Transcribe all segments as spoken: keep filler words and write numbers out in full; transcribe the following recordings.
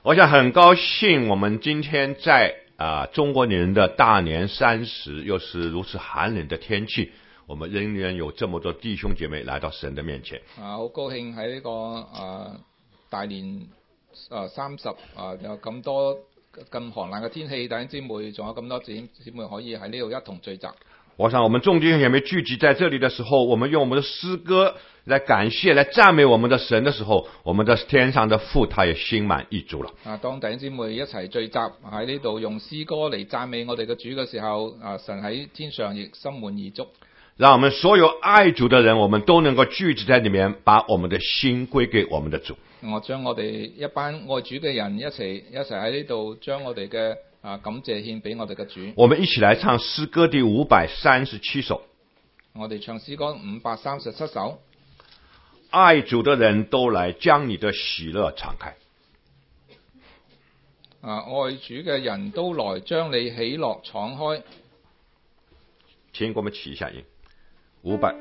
我想很高兴，我们今天在啊、呃、中国人的大年三十，又是如此寒冷的天气，我们仍然有这么多弟兄姐妹来到神的面前。 啊，好高興喺呢個啊大年啊三十啊有咁多咁寒冷嘅天氣，弟兄姊妹仲有咁多姊姊妹可以喺呢度一同聚集。 我想我們眾弟兄姐妹聚集在這裡的時候，我們用我們的詩歌來感謝、來讚美我們的神的時候，我們的天上的父他也心滿意足了。 啊，當弟兄姊妹一齊聚集喺呢度用詩歌嚟讚美我哋嘅主嘅時候，啊，神喺天上亦心滿意足。 讓我們所有愛主的人，我們都能夠聚集在裡面，把我們的心歸給我們的主。 我將我哋一班愛主嘅人一齊一齊喺呢度，將我哋嘅啊感謝獻俾我哋嘅主。 我們一起來唱詩歌第五百三十七首。 我哋唱詩歌五百三十七首。 愛主的人都來，將你的喜樂敞開。 啊，愛主嘅人都來，將你喜樂敞開。 請給我們起一下音。五百。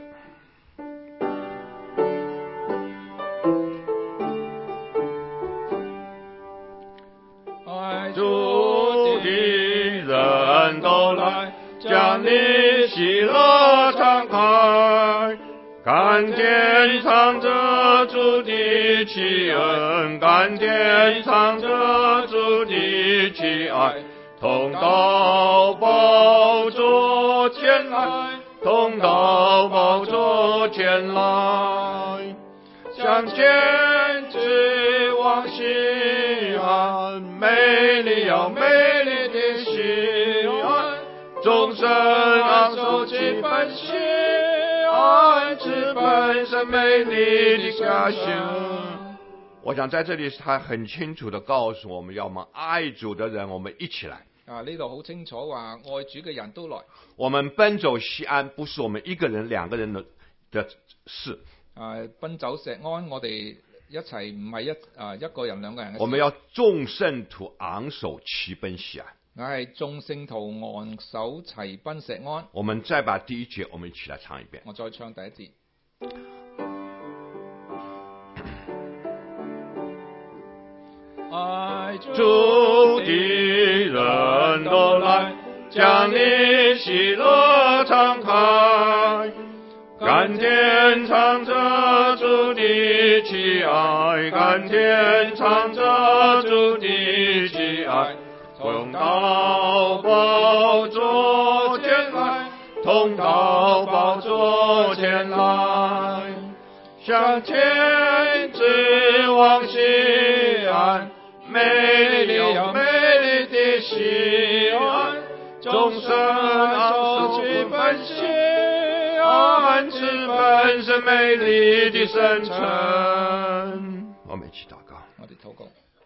愛主的人都來，將你喜樂敞開，甘甜嘗着主的奇恩，甘甜嘗着主的奇愛，同到寶座前來，同到寶座前來，向前指望西安，美麗又美麗的西安，眾生昂首期盼西安，直奔神美麗的家鄉。我想在這裡他很清楚地告訴我們，要我們愛主的人，我們一起來。 啊，呢度好清楚話，愛主嘅人都來。 我們奔走西安，不是我們一個人、兩個人的的事。 啊，奔走石安，我哋一齊唔係一啊一個人、兩個人嘅事。 我們要眾聖徒昂首齊奔西安。 我係眾聖徒昂首齊奔石安。 我們再把第一節，我們一起來唱一遍。 我再唱第一節。愛主的人都來，將你喜樂敞開，甘甜嘗着主的奇愛，甘甜嘗着主的奇愛，同到寶座前來，同到寶座前來，向前指望西安，美麗又美麗的西安，眾生昂首期盼西安，直奔神美麗的聖城。我們一起禱告。 我哋禱告。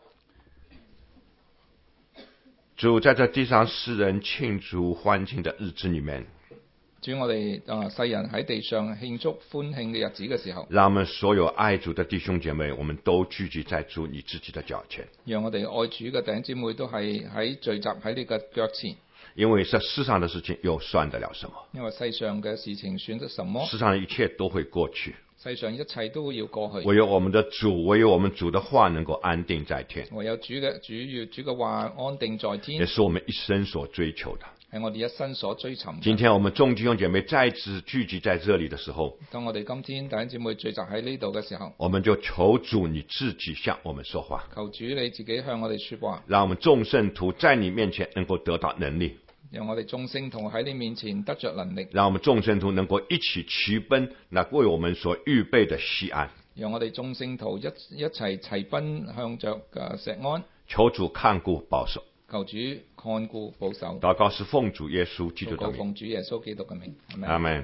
主，在這地上世人慶祝歡慶的日子裡面， 主，我哋啊世人喺地上慶祝歡慶嘅日子嘅時候， 讓我們所有愛主的弟兄姐妹，我們都聚集在主你自己的腳前。 讓我哋愛主嘅弟兄姊妹都係喺聚集喺你嘅腳前。 因為這世上的事情又算得了什麼？ 因為世上嘅事情算得什麼？ 世上的一切都會過去。 世上一切都要過去。 唯有我們的主，唯有我們主的話能夠安定在天。 唯有主嘅主要主嘅話安定在天。 也是我們一生所追求的。 係我哋一生所追尋。 今天我們眾弟兄姐妹再次聚集在這裡的時候， 當我哋今天弟兄姊妹聚集喺呢度嘅時候， 我們就求主你自己向我們說話。 求主你自己向我哋說話。 讓我們眾聖徒在你面前能夠得到能力。 讓我哋眾聖徒喺你面前得着能力。 讓我們眾聖徒能夠一起齊奔那為我們所預備的西安。 讓我哋眾聖徒一一齊齊奔向着嘅石安。 求主看顧保守。 求主看顧保守。 禱告是奉主耶穌基督的名。 奉主耶穌基督嘅名。 阿門。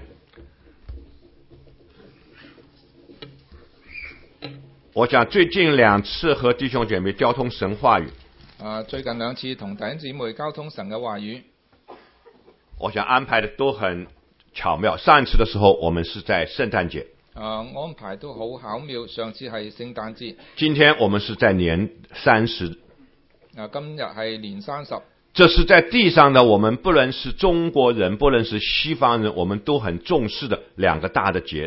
我想最近兩次和弟兄姐妹交通神話語。 啊，最近兩次同弟兄姊妹交通神嘅話語。 我想安排的都很巧妙。上一次的時候，我們是在聖誕節。 啊，安排都好巧妙。上次係聖誕節。 今天我們是在年三十。 啊，今日係年三十。 這是在地上的，我們不論是中國人，不論是西方人，我們都很重視的兩個大的節日。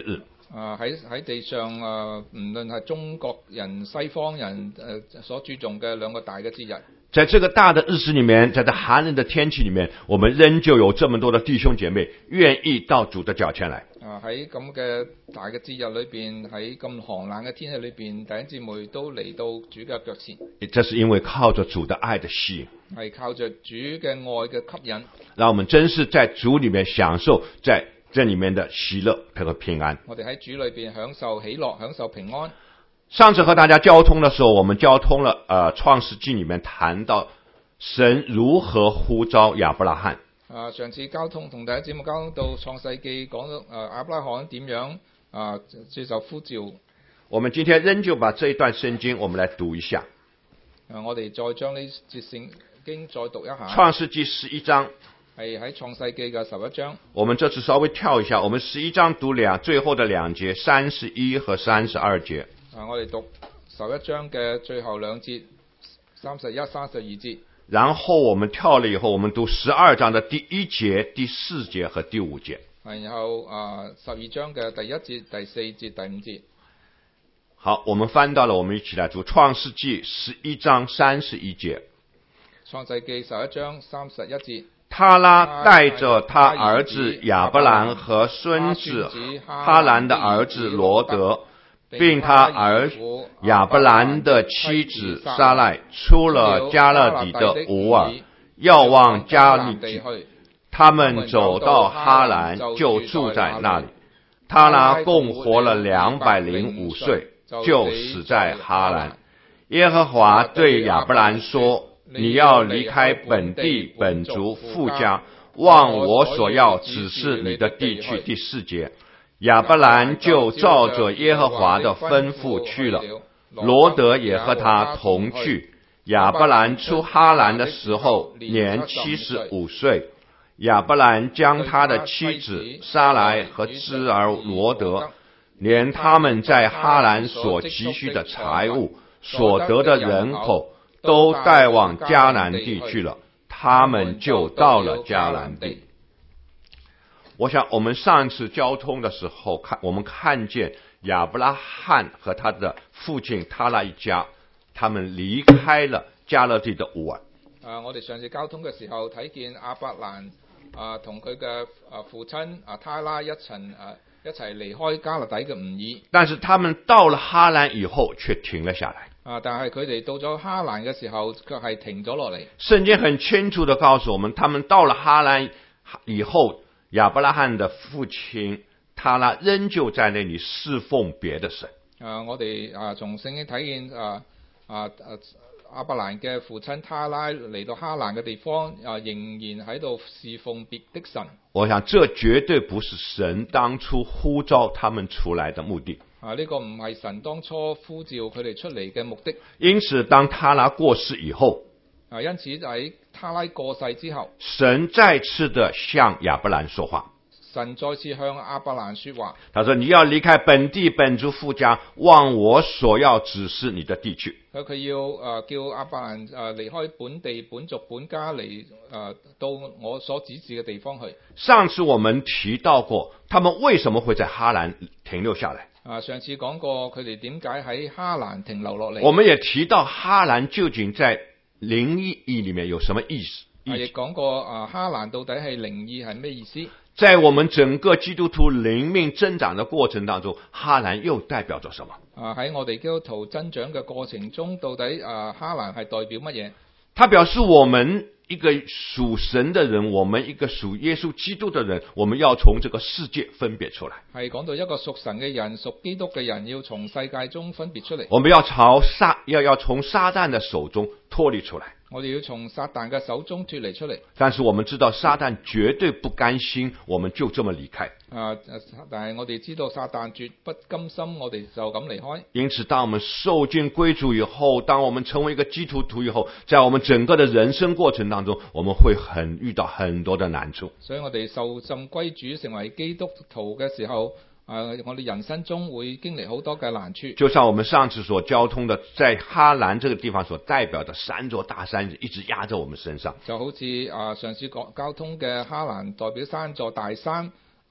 啊喺喺地上啊，唔論係中國人、西方人誒、呃、所注重嘅兩個大嘅節日。 在這個大的日子裡面，在這寒冷的天氣裡面，我們仍舊有這麼多的弟兄姐妹願意到主的腳前來。 啊喺咁嘅大嘅節日裏邊，喺咁寒冷嘅天氣裏邊，弟兄姊妹都嚟到主嘅腳前。 這是因為靠着主的愛的吸引， 係靠着主嘅愛嘅吸引， 讓我們真是在主裡面享受在這裡面的喜樂和平安。 我哋喺主裏邊享受喜樂，享受平安。 上次和大家交通的時候，我們交通了呃創世紀裡面談到神如何呼召亞伯拉罕。 啊，上次交通同大家節目交通到創世紀講到誒亞伯拉罕點樣啊接受呼召。 我們今天仍舊把這一段聖經我們來讀一下。 啊，我哋再將呢節聖經再讀一下。 創世紀十一章。 係喺創世紀嘅十一章。 我們這次稍微跳一下，我們十一章讀兩最後的兩節，三十一和三十二節。 啊，我哋讀十一章嘅最後兩節，三十一、三十二節。 然後我們跳了以後，我們讀十二章的第一節、第四節和第五節。 然後啊，十二章嘅第一節、第四節、第五節。 好，我們翻到了，我們一起來讀創世紀十一章三十一節。 創世紀十一章三十一節。 他拉帶着他兒子亞伯蘭和孫子哈蘭的兒子羅德，並他兒子亞伯蘭的妻子撒賴，出了迦勒底的烏爾，要往迦勒底。他們走到哈蘭，就住在那裡。他拉共活了兩百零五歲，就死在哈蘭。耶和華對亞伯蘭說：你要離開本地本族父家，往我所要指示你的地去。第四節，亞伯蘭就照着耶和華的吩咐去了，羅德也和他同去。亞伯蘭出哈蘭的時候年七十五歲，亞伯蘭將他的妻子撒萊和侄兒羅德，連他們在哈蘭所積蓄的財物、所得的人口，都帶往迦南地去了，他們就到了迦南地。我想我們上次交通的時候看，我們看見亞伯拉罕和他的父親他拉一家，他們離開了迦勒地的烏爾。 啊，我哋上次交通嘅時候睇見亞伯蘭啊同佢嘅啊父親啊他拉一齊啊一齊離開迦勒底嘅吾爾。但是他們到了哈蘭以後卻停了下來。啊！但係佢哋到咗哈蘭嘅時候，卻係停咗落嚟。 聖經很清楚地告訴我們，他們到了哈蘭以後，亞伯拉罕的父親他拉仍舊在那裡侍奉別的神。 啊！我哋啊從聖經睇見啊啊啊亞伯蘭嘅父親他拉嚟到哈蘭嘅地方，啊仍然喺度侍奉別的神。 我想這絕對不是神當初呼召他們出來的目的。 啊！呢、這個唔係神當初呼召佢哋出嚟嘅目的。 因此，當他拉過世以後， 啊，因此喺他拉過世之後， 神再次的向亞伯蘭說話。 神再次向亞伯蘭說話。 他說：你要離開本地本族父家，往我所要指示你的地去。 佢佢要誒、呃、叫亞伯蘭誒離開本地本族本家嚟誒、呃、到我所指示嘅地方去。 上次我們提到過，他們為什麼會在哈蘭停留下來？ 啊，上次講過佢哋點解喺哈蘭停留落嚟。 我們也提到哈蘭究竟在靈意義裡面有什麼意思？ 亦講過啊，哈蘭到底係靈意係咩意思？ 在我們整個基督徒靈命增長的過程當中，哈蘭又代表着什麼？ 啊，喺我哋基督徒增長嘅過程中，到底啊哈蘭係代表乜嘢？ 它表示我們一個屬神的人，我們一個屬耶穌基督的人，我們要從這個世界分別出來。 係講到一個屬神嘅人、屬基督嘅人，要從世界中分別出嚟。 我們要朝撒要要從撒旦的手中脫離出來。 我哋要從撒旦嘅手中脫離出嚟。 但是我們知道撒旦絕對不甘心我們就這麼離開。 啊！但係我哋知道撒旦絕不甘心我哋就咁離開。 因此當我們受盡歸主以後，當我們成為一個基督徒以後，在我們整個的人生過程當中，我們會很遇到很多的難處。 所以我哋受浸歸主成為基督徒嘅時候，啊，我哋人生中會經歷好多嘅難處。就像我們上次所交通的，在哈蘭這個地方所代表的三座大山一直壓在我們身上。 就好似啊上次講交通嘅哈蘭代表三座大山。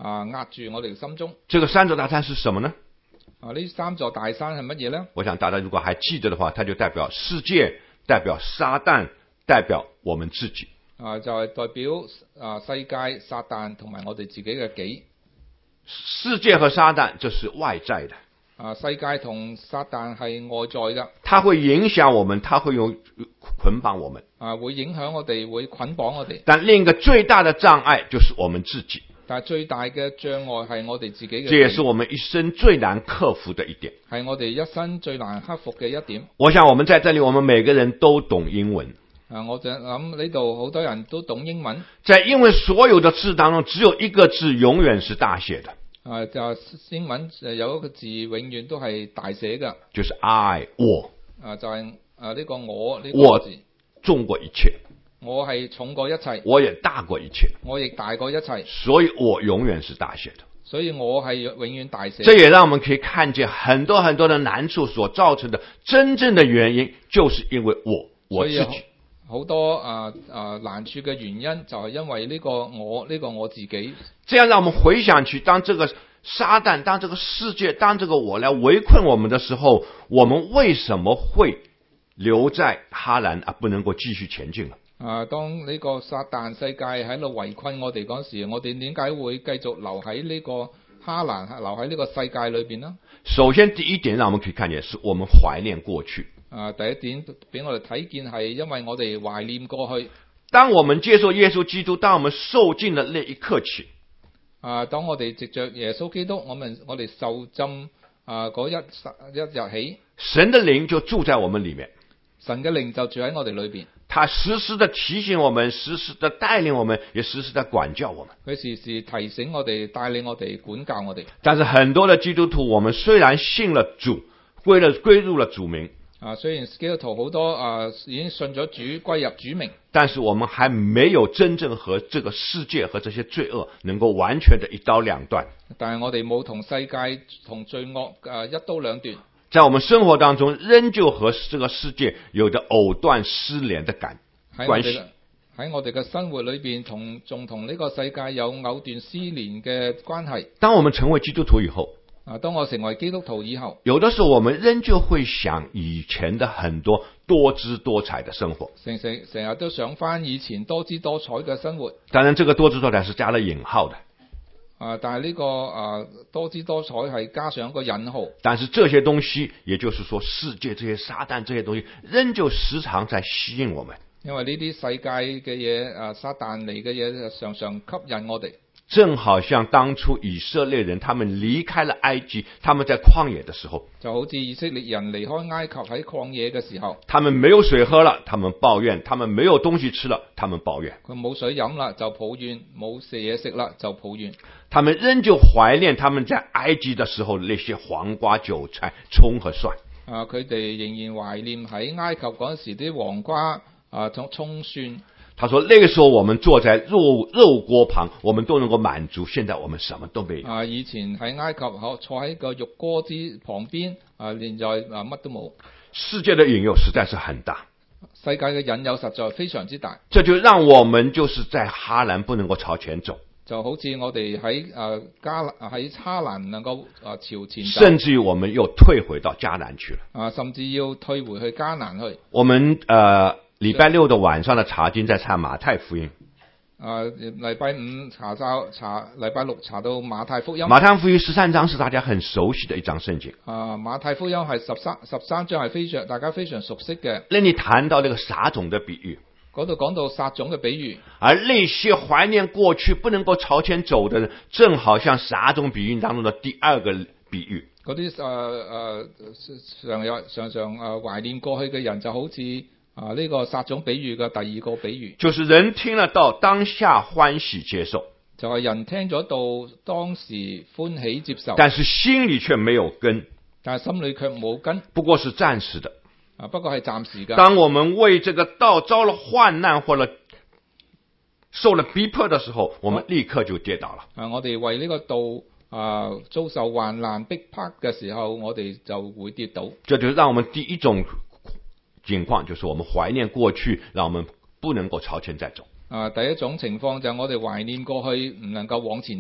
啊壓住我哋心中。 這個三座大山是什麼呢？ 啊，呢三座大山係乜嘢呢？ 我想大家如果還記得的話，它就代表世界，代表撒旦，代表我們自己。 啊，就係代表啊世界、撒旦同埋我哋自己嘅己。 世界和撒旦這是外在的。 啊，世界同撒旦係外在嘅。 它會影響我們，它會有捆綁我們。 啊，會影響我哋，會捆綁我哋。 但另一個最大的障礙就是我們自己。 但係最大嘅障礙係我哋自己嘅。 這也是我們一生最難克服的一點。 係我哋一生最難克服嘅一點。 我想我們在這裡，我們每個人都懂英文。 啊，我就諗呢度好多人都懂英文。 在英文所有的字當中，只有一個字永遠是大寫的。 啊，就英文有一個字永遠都係大寫嘅， 就是 I 我。 啊，就係啊呢個我呢個字。 我重過一切。 我係重過一切。 我也大過一切。 我亦大過一切。 所以我永遠是大寫的。 所以我係永遠大寫的。 這也讓我們可以看見很多很多的難處所造成的真正的原因，就是因為我我自己。 好多啊啊難處嘅原因就係因為呢個我呢、呢個我自己。 這樣讓我們回想起，當這個撒旦、當這個世界、當這個我來圍困我們的時候，我們為什麼會留在哈蘭而不能夠繼續前進呢？ 啊，當呢個撒旦世界喺度圍困我哋嗰時，我哋點解會繼續留喺呢個哈蘭，留喺呢個世界裏邊呢？ 首先，第一點，讓我們可以看見，是我們懷念過去。 啊，第一點俾我哋睇見係因為我哋懷念過去。 當我們接受耶穌基督，當我們受浸的那一刻起， 啊，當我哋藉着耶穌基督，我們我哋受浸啊嗰一一日起， 神的靈就住在我們裏面， 神嘅靈就住喺我哋裏邊。 他時時的提醒我們，時時的帶領我們，也時時的管教我們。 佢時時提醒我哋，帶領我哋，管教我哋。 但是很多的基督徒，我們雖然信了主，歸了歸入了主名。 啊，雖然基督徒好多啊已經信咗主，歸入主名， 但是我們還沒有真正和這個世界和這些罪惡能夠完全的一刀兩斷。 但係我哋冇同世界同罪惡啊一刀兩斷。 在我們生活當中，仍舊和這個世界有着藕斷絲連的感關係。 喺我哋嘅生活裏邊，同仲同呢個世界有藕斷絲連嘅關係。 當我們成為基督徒以後， 啊！當我成為基督徒以後， 有的時候我們仍舊會想以前的很多多姿多彩的生活， 成成成日都想翻以前多姿多彩嘅生活。 當然，這個多姿多彩是加了引號的。 啊！但係呢、這個啊多姿多彩係加上一個引號。但是這些東西，也就是說世界這些撒旦這些東西，仍舊時常在吸引我們。 因為呢啲世界嘅嘢啊，撒旦嚟嘅嘢常常吸引我哋。 正好像當初以色列人他們離開了埃及，他們在曠野的時候， 就好似以色列人離開埃及喺曠野嘅時候， 他們沒有水喝了，他們抱怨；他們沒有東西吃了，他們抱怨。 佢冇水飲啦，就抱怨；冇食嘢食啦，就抱怨。 他們仍舊懷念他們在埃及的時候那些黃瓜、韭菜、蔥和蒜。 啊，佢哋仍然懷念喺埃及嗰時啲黃瓜啊、蔥蔥蒜。 他說那個時候我們坐在肉肉鍋旁，我們都能夠滿足，現在我們什麼都沒有。 啊，以前喺埃及可坐喺個肉鍋之旁邊，啊，現在啊乜都冇。 世界的引誘實在是很大， 世界嘅引誘實在非常之大。 這就讓我們就是在哈蘭不能夠朝前走， 就好似我哋喺啊迦喺哈蘭能夠啊朝前走， 甚至於我們又退回到迦南去了。 啊，甚至要退回去迦南去。 我們呃。禮拜六的晚上的查經在查馬太福音。 啊，禮拜五查到查，禮拜六查到馬太福音。 馬太福音十三章是大家很熟悉的一章聖經。 啊，馬太福音係十三十三章係非常大家非常熟悉嘅。 那你談到那個撒種的比喻， 嗰度講到撒種嘅比喻， 而那些懷念過去不能夠朝前走的人，正好像撒種比喻當中的第二個比喻。 嗰啲誒誒常有常常誒懷念過去嘅人，就好似。啊！呢、這個撒種比喻嘅第二個比喻， 就是人聽了道，當下歡喜接受， 就係、是、人聽咗道，當時歡喜接受， 但是心裏卻沒有根， 但係心裏卻冇根， 不過是暫時的。 啊，不過係暫時嘅。 當我們為這個道遭了患難或者受了逼迫的時候，我們立刻就跌倒了。 啊，我哋為呢個道啊遭受患難逼迫嘅時候，我哋就會跌倒。 這就是讓我們第一種情況，就是我們懷念過去，讓我們不能夠朝前再走。 啊，第一種情況就係我哋懷念過去，唔能夠往前走。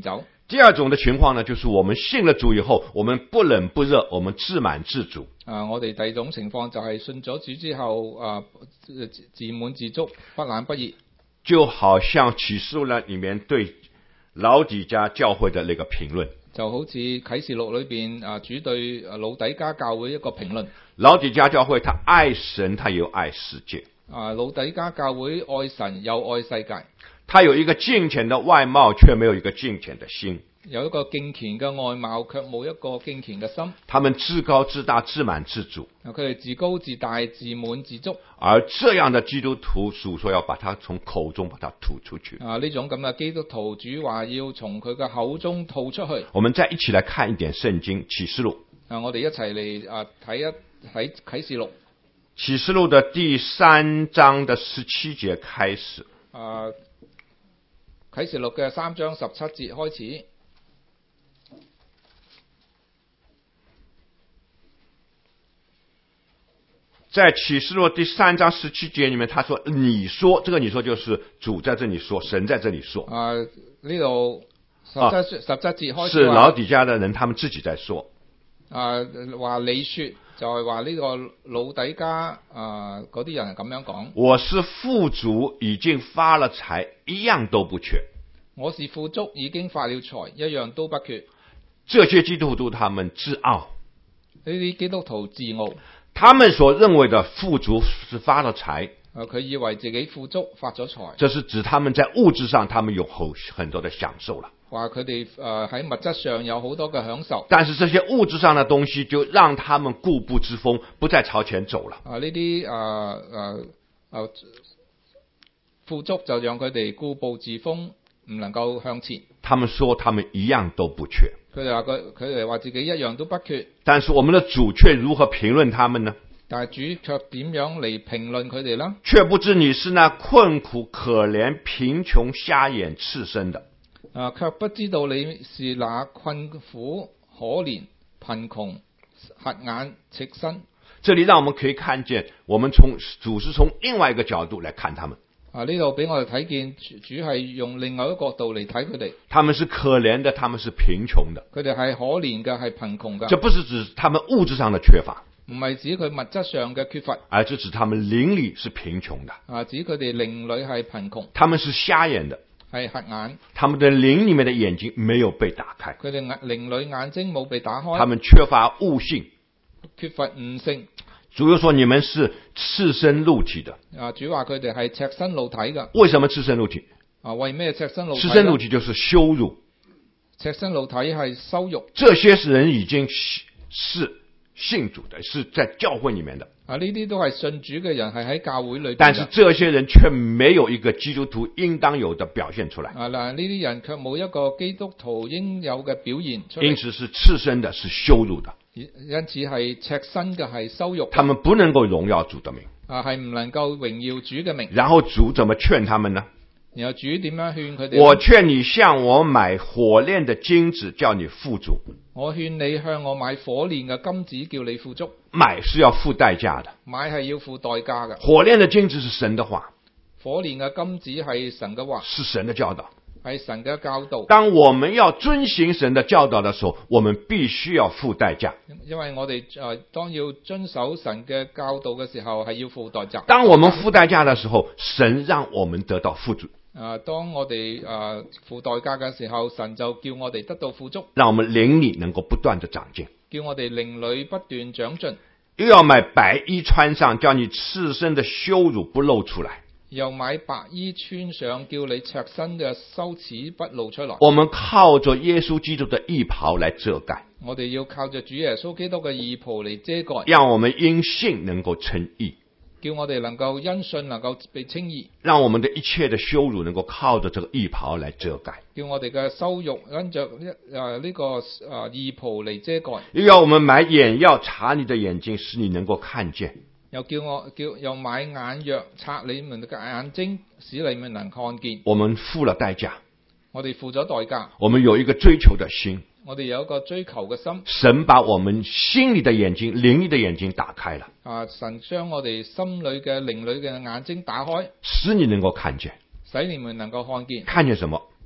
第二種的情況呢，就是我們信了主以後，我們不冷不熱，我們自滿自足。 啊，我哋第二種情況就係信咗主之後，啊自滿自足，不冷不熱。 就好像啟示錄呢裡面對老底嘉教會的那個評論， 就好似啟示錄裏邊啊主對老底嘉教會一個評論。 老底嘉教會，他愛神，他又愛世界。 啊，老底嘉教會愛神又愛世界。 他有一個敬虔的外貌，卻沒有一個敬虔的心。 有一個敬虔嘅外貌，卻冇一個敬虔嘅心。 他們自高自大，自滿自足。 佢哋自高自大，自滿自足。 而這樣的基督徒，主說要把他從口中把他吐出去。 啊，呢種咁嘅基督徒，主話要從佢嘅口中吐出去。 我們再一起來看一點聖經啟示錄。 啊，我哋一齊嚟啊睇一睇啟示錄。 啟示錄的第三章的十七節開始。 啊。啟示錄嘅三章十七節開始， 在啟示錄第三章十七節裏面，他說：“你說，這個你說就是主在這裏說，神在這裏說。” 啊，呢度十七、啊、十七節開始是老底嘉的人，他們自己在說。 啊，話你說就係話呢個老底嘉啊嗰啲人係咁樣講。 我是富足，已經發了財，一樣都不缺。 我是富足，已經發了財，一樣都不缺。 這些基督徒他們自傲， 呢啲基督徒自傲， 他們所認為的富足是發了財。 啊，佢以為自己富足發咗財， 這是指他們在物質上他們有很很多的享受了。 話佢哋誒喺物質上有好多嘅享受， 但是這些物質上的東西就讓他們固步自封，不再朝前走了。 啊，呢啲誒誒誒富足就讓佢哋固步自封，唔能夠向前。 他們說他們一樣都不缺。 佢哋話佢佢哋話自己一樣都不缺。 但是我們的主卻如何評論他們呢？ 但係主卻點樣嚟評論佢哋呢？ 卻不知你是那困苦、可憐、貧窮、瞎眼、赤身的。 啊！卻不知道你是那困苦、可憐、貧窮、瞎眼、赤身。 這裏讓我們可以看見，我們從主是從另外一個角度來看他們。 啊！呢度俾我哋睇見，主係用另外一個角度嚟睇佢哋。 他們是可憐的，他們是貧窮的。 佢哋係可憐嘅，係貧窮嘅。 這不是指他們物質上的缺乏， 唔係指佢物質上嘅缺乏， 而是指他們靈裏是貧窮的。 啊！指佢哋靈裏係貧窮。 他們是瞎眼的。 係瞎眼， 他們的靈裏面的眼睛沒有被打開， 佢哋眼靈裏眼睛冇被打開， 他們缺乏悟性， 缺乏悟性。 主又說你們是赤身露體的， 啊，主話佢哋係赤身露體嘅。 為什麼赤身露體？ 啊，為咩赤身露體？ 赤身露體就是羞辱， 赤身露體係羞辱。 這些人已經是信主的，是在教會裏面的。 啊！呢啲都係信主嘅人，係喺教會裏邊。 但是這些人卻沒有一個基督徒應當有的表現出來。 啊嗱，呢啲人卻冇一個基督徒應有嘅表現出嚟。 因此是赤身的，是羞辱的。 因此係赤身嘅，係羞辱。 他們不能夠榮耀主的名。 啊，係唔能夠榮耀主嘅名。 然後主怎麼勸他們呢？ 然後主點樣勸佢哋？ 我勸你向我買火煉的金子，叫你富足。 我勸你向我買火煉嘅金子，叫你富足。 買是要付代價的， 買係要付代價嘅。 火煉的金子是神的話， 火煉嘅金子係神嘅話， 是神的教導， 係神嘅教導。 當我們要遵行神的教導的時候，我們必須要付代價。 因為我哋誒、呃、當要遵守神嘅教導嘅時候，係要付代價。 當我們付代價的時候，神讓我們得到富足。 啊！當我哋誒、呃、付代價嘅時候，神就叫我哋得到富足， 讓我們靈裡能夠不斷的長進， 叫我哋靈裡不斷長進。 又要買白衣穿上，叫你赤身的羞辱不露出來。 又買白衣穿上，叫你赤身嘅羞恥不露出來。 我們靠着耶穌基督的義袍來遮蓋。 我哋要靠着主耶穌基督嘅義袍嚟遮蓋， 讓我們因信能夠稱義。 叫我哋能夠因信能夠被稱義， 讓我們的一切的羞辱能夠靠着這個義袍來遮蓋。 叫我哋嘅羞辱因着一誒呢個誒義袍嚟遮蓋。 又要我們買眼藥擦你的眼睛，使你能夠看見。 又叫我叫又買眼藥擦你們嘅眼睛，使你們能看見。 我們付了代價， 我哋付咗代價。 我們有一個追求的心。 我哋有一個追求嘅心， 神把我們心裏的眼睛、靈裏的眼睛打開了。 啊！神將我哋心裏嘅、靈裏嘅眼睛打開， 使你能夠看見， 使你們能夠看見。 看見什麼？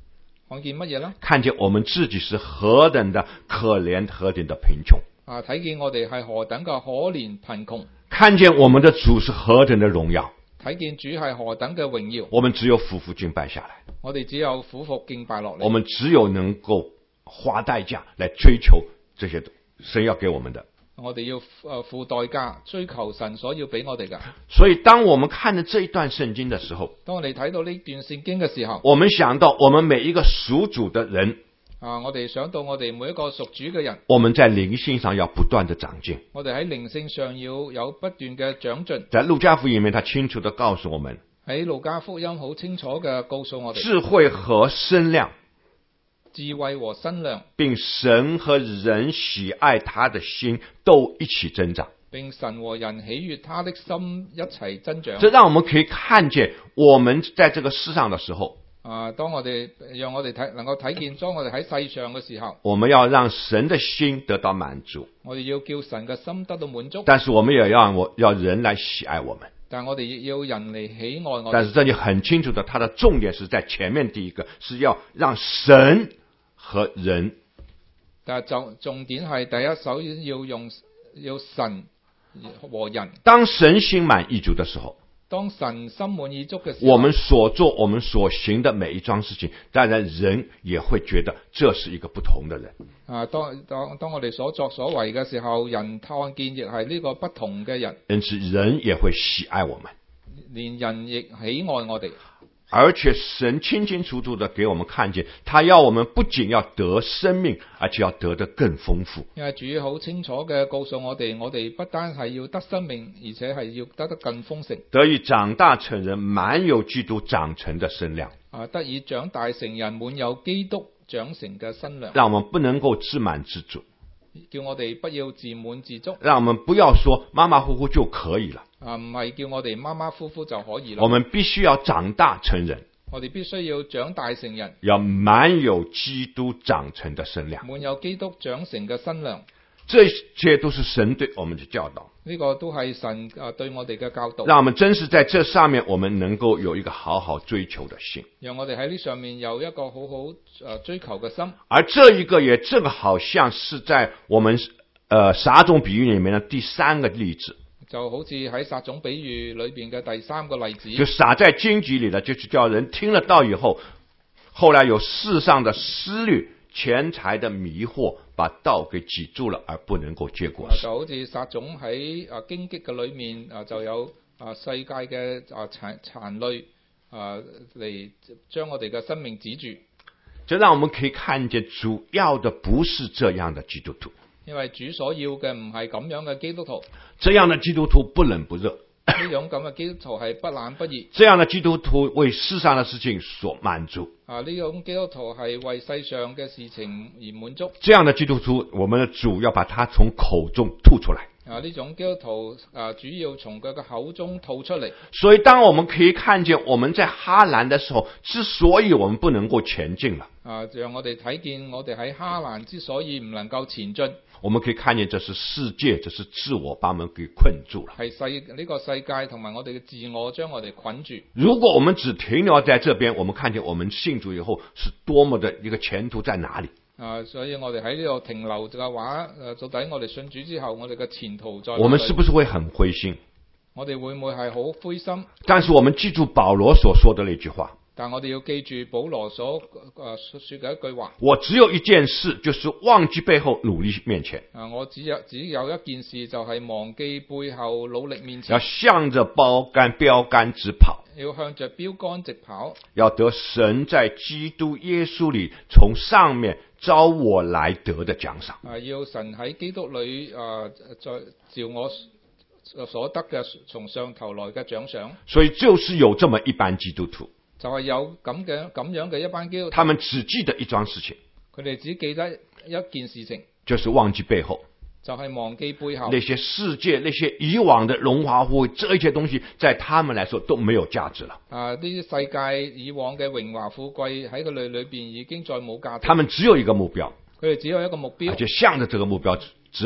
看見乜嘢呢？ 看見我們自己是何等的可憐，何等的貧窮。 啊，睇見我哋係何等嘅可憐貧窮。 看見我們的主是何等的榮耀。 睇見主係何等嘅榮耀。 我們只有俯伏敬拜下來。 我哋只有俯伏敬拜落嚟。 我們只有能夠花代價來追求這些神要給我們的。 我哋要誒付代價追求神所要俾我哋嘅。 所以當我們看了這一段聖經的時候， 當我哋睇到呢段聖經嘅時候， 我們想到我們每一個屬主的人， 啊，我哋想到我哋每一個屬主嘅人， 我們在靈性上要不斷的長進。 我哋喺靈性上要有不斷嘅長進。 在路加福音裏面，他清楚的告訴我們， 喺路加福音好清楚嘅告訴我哋， 智慧和身量， 智慧和身量， 並神和人喜愛他的心都一起增長， 並神和人喜悅他的心一齊增長。 這讓我們可以看見，我們在這個世上的時候， 啊，當我哋讓我哋睇能夠睇見，當我哋喺世上嘅時候， 我們要讓神的心得到滿足， 我哋要叫神嘅心得到滿足。 但是我們也要我要人來喜愛我們。 但我哋亦要人嚟喜愛我哋。 但是這裡很清楚的，它的重點是在前面第一個，是要讓神和人。 但係重重點係第一，首先要用要神和人。 當神心滿意足的時候， 當神心滿意足嘅時候， 我們所做我們所行的每一樁事情，當然人也會覺得這是一個不同的人。 啊，當當當我哋所作所為嘅時候，人看見亦係呢個不同嘅人， 因此人也會喜愛我們， 連人亦喜愛我哋。 而且神清清楚楚的給我們看見，他要我們不僅要得生命，而且要得得更豐富。 因為主好清楚嘅告訴我哋，我哋不單係要得生命，而且係要得得更豐盛， 得以長大成人，滿有基督長成的身量。 啊，得以長大成人，滿有基督長成嘅身量。 讓我們不能夠自滿自足， 叫我哋不要自滿自足。 讓我們不要說馬馬虎虎就可以了。 啊，唔係叫我哋馬馬虎虎就可以啦。 我們必須要長大成人， 我哋必須要長大成人， 要滿有基督長成的身量， 滿有基督長成嘅身量。 這些都是神對我們的教導， 呢個都係神啊對我哋嘅教導。 讓我們真是在這上面，我們能夠有一個好好追求的心， 讓我哋喺呢上面有一個好好誒追求嘅心。 而這一個也正好像是在我們呃撒種比喻裏面的第三個例子， 就好似喺撒種比喻裏邊嘅第三個例子， 就撒在荊棘裏的，就是叫人聽了道以後，後來有世上的思慮、錢財的迷惑，把道給擠住了，而不能夠結果實。 就好似撒種喺啊荊棘嘅裏面啊，就有啊世界嘅啊殘殘累啊嚟將我哋嘅生命止住。 這讓我們可以看見，主要的不是這樣的基督徒。 因為主所要嘅唔係咁樣嘅基督徒， 這樣的基督徒不冷不熱， 呢種咁嘅基督徒係不冷不熱。 這樣的基督徒為世上的事情所滿足， 啊，呢種基督徒係為世上嘅事情而滿足。 這樣的基督徒，我們的主要把他從口中吐出來。 啊，呢種基督徒啊，主要從佢嘅口中吐出嚟。 所以當我們可以看見我們在哈蘭的時候，之所以我們不能夠前進了， 啊，讓我哋睇見我哋喺哈蘭之所以唔能夠前進， 我們可以看見這是世界，這是自我把我們給困住了。 係世呢個世界同埋我哋嘅自我將我哋捆住。 如果我們只停留在這邊，我們看見我們信主以後是多麼的一個前途在哪裡？ 啊，所以我哋喺呢度停留嘅話，誒，到底我哋信主之後，我哋嘅前途在哪裡？ 我們是不是會很灰心？ 我哋會唔會係好灰心？ 但是我們記住保羅所說的那句話。 但我哋要記住保羅所誒說嘅一句話。我只有一件事，就是忘記背後，努力面前。 啊，我只有只有一件事，就係忘記背後，努力面前。 要向着標杆標杆直跑。 要向着標杆直跑。 要得神在基督耶穌裏從上面招我來得的獎賞。 啊，要神喺基督裏啊，再召我所得嘅從上頭來嘅獎賞。 所以就是有這麼一班基督徒。 就係有咁嘅咁樣嘅一班基督徒， 他們只記得一樁事情， 佢哋只記得一件事情， 就是忘記背後， 就係忘記背後那些世界、那些以往的榮華富貴，這一切東西在他們來說都沒有價值了。 啊，呢啲世界以往嘅榮華富貴喺佢哋裏邊已經再冇價值。 他們只有一個目標， 佢哋只有一個目標， 而且向着這個目標直跑，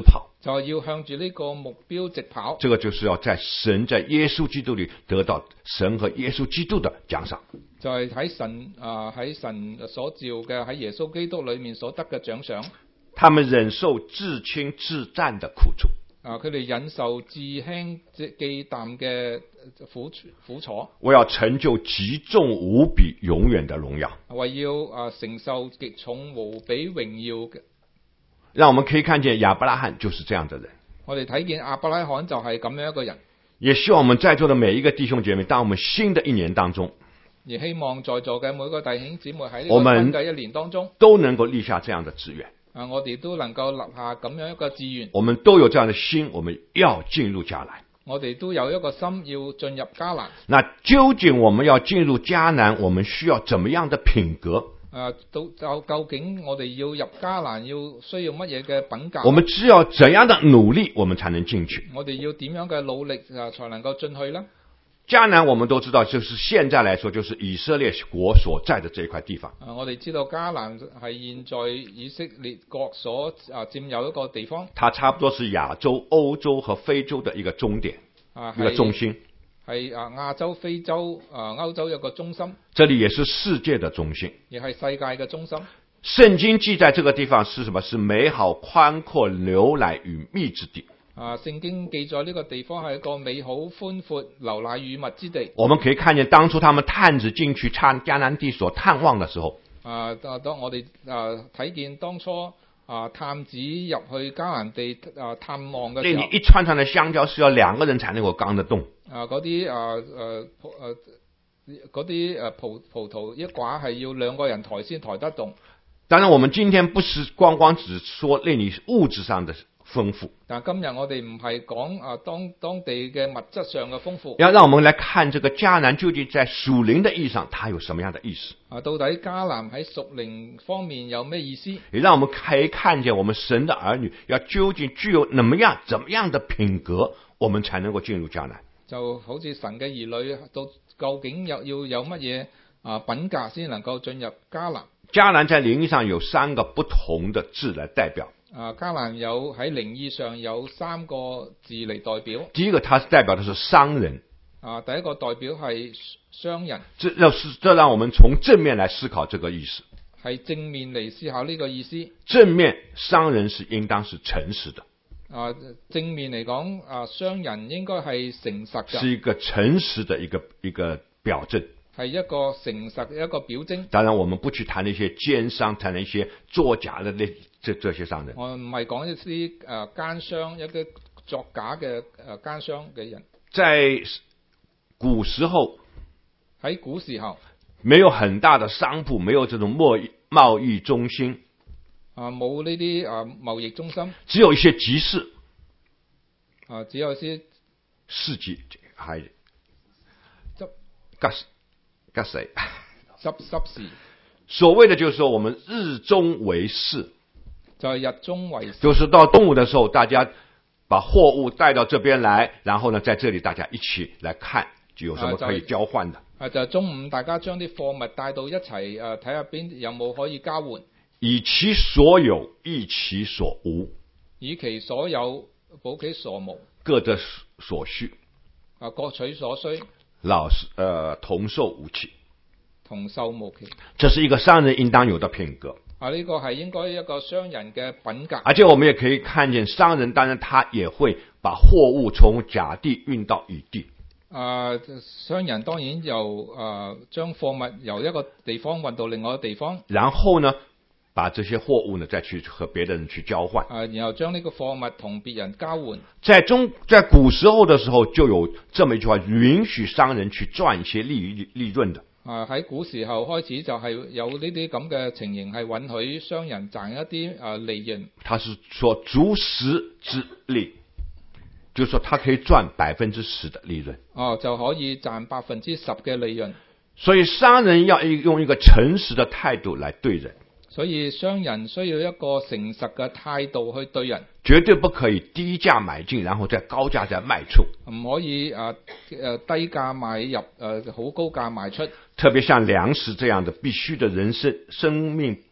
就係要向住呢個目標直跑。 這個就是要在神在耶穌基督裏得到神和耶穌基督的獎賞。 就係喺神啊喺神所召嘅喺耶穌基督裏面所得嘅獎賞。 他們忍受至輕至淡的苦楚。 啊！佢哋忍受至輕至淡嘅苦苦楚。 我要成就極重無比永遠的榮耀。 為要啊承受極重無比榮耀嘅。 讓我們可以看見亞伯拉罕就是這樣的人。 我哋睇見亞伯拉罕就係咁樣一個人。 也希望我們在座的每一個弟兄姐妹，當我們新的一年當中， 也希望在座嘅每個弟兄姊妹喺呢個新嘅一年當中， 都能夠立下這樣的志願。 啊！我哋都能夠立下咁樣一個志願。 我們都有這樣的心，我們要進入迦南。 我哋都有一個心要進入迦南。 那究竟我們要進入迦南，我們需要怎麼樣的品格？ 啊，到就究竟我哋要入迦南要需要乜嘢嘅品格？ 我們只要怎樣的努力，我們才能進去？ 我哋要點樣嘅努力啊，才能夠進去呢？ 迦南我們都知道，就是現在來說，就是以色列國所在的這一塊地方。 啊，我哋知道迦南係現在以色列國所啊佔有一個地方。 它差不多是亞洲、歐洲和非洲的一個終點， 啊， 一個中心。 係啊，亞洲、非洲、啊歐洲有個中心。 這裡也是世界的中心， 亦係世界嘅中心。 聖經記在這個地方是什麼？是美好寬闊、流奶與蜜之地。 啊！聖經記載呢個地方係一個美好寬闊、流奶與蜜之地。 我們可以看見當初他們探子進去參迦南地所探望的時候， 啊，當我哋啊睇見當初啊探子入去迦南地啊探望嘅時候， 那你一串串的香蕉是要兩個人才能夠扛得動。 啊，嗰啲啊誒誒嗰啲誒葡葡萄一掛係要兩個人抬先抬得動。 當然，我們今天不是光光只說令你物質上的豐富， 但今日我哋唔係講啊當當地嘅物質上嘅豐富， 要讓我們來看這個迦南究竟在屬靈的意義上，它有什麼樣的意思？ 啊，到底迦南喺屬靈方面有咩意思？ 也讓我們可以看見我們神的兒女要究竟具有怎麼樣、怎麼樣的品格，我們才能夠進入迦南。 就好似神嘅兒女，到究竟有要有乜嘢啊品格先能夠進入迦南？ 迦南在靈意上有三個不同的字來代表。 啊，迦南有喺靈意上有三個字嚟代表。 第一個，它是代表的是商人。 啊，第一個代表係商人。 這讓是這讓我們從正面來思考這個意思。 係正面嚟思考呢個意思。 正面，商人是應當是誠實的。 啊，正面嚟講，啊，商人應該係誠實嘅。 是一個誠實的一個一個表徵。 係一個誠實嘅一個表徵。 當然，我們不去談那些奸商，談那些作假的那這這些商人。 我唔係講一啲誒奸商，一個作假嘅誒奸商嘅人。 在古時候， 喺古時候， 沒有很大的商鋪，沒有這種貿易貿易中心。 啊，冇呢啲啊貿易中心。 只有一些集市。 啊，只有一些市集，係執吉吉死執執事。 所謂的就是說，我們日中為市， 就係日中為市， 就是到中午的時候，大家把貨物帶到這邊來，然後呢，在這裡大家一起來看，就有什麼可以交換的。 啊，就係中午大家將啲貨物帶到一齊，誒睇下邊有冇可以交換。 以其所有，易其所無。 以其所有，補其所無。 各得所需。 啊，各取所需。 老實，呃，同受無期。 同受無期。 這是一個商人應當有的品格。 啊，呢個係應該一個商人嘅品格。而且我們也可以看見，商人當然他也會把貨物從甲地運到乙地。 啊，商人當然由啊將貨物由一個地方運到另外一個地方。 然後呢，把這些貨物呢再去和別的人去交換。 啊，然後將呢個貨物同別人交換。 在中在古時候的時候就有這麼一句話，允許商人去賺一些利利利潤的。 啊，喺古時候開始就係有呢啲咁嘅情形，係允許商人賺一啲啊利潤。他是說逐十之利，就是說他可以賺百分之十的利潤。 哦，就可以賺百分之十嘅利潤。 所以商人要用一個誠實的態度來對人。 所以商人需要一個誠實嘅態度去對人， 絕對不可以低價買進，然後再高價再賣出。 唔可以啊誒低價買入誒好高價賣出。 特別像糧食這樣的必須的人生生命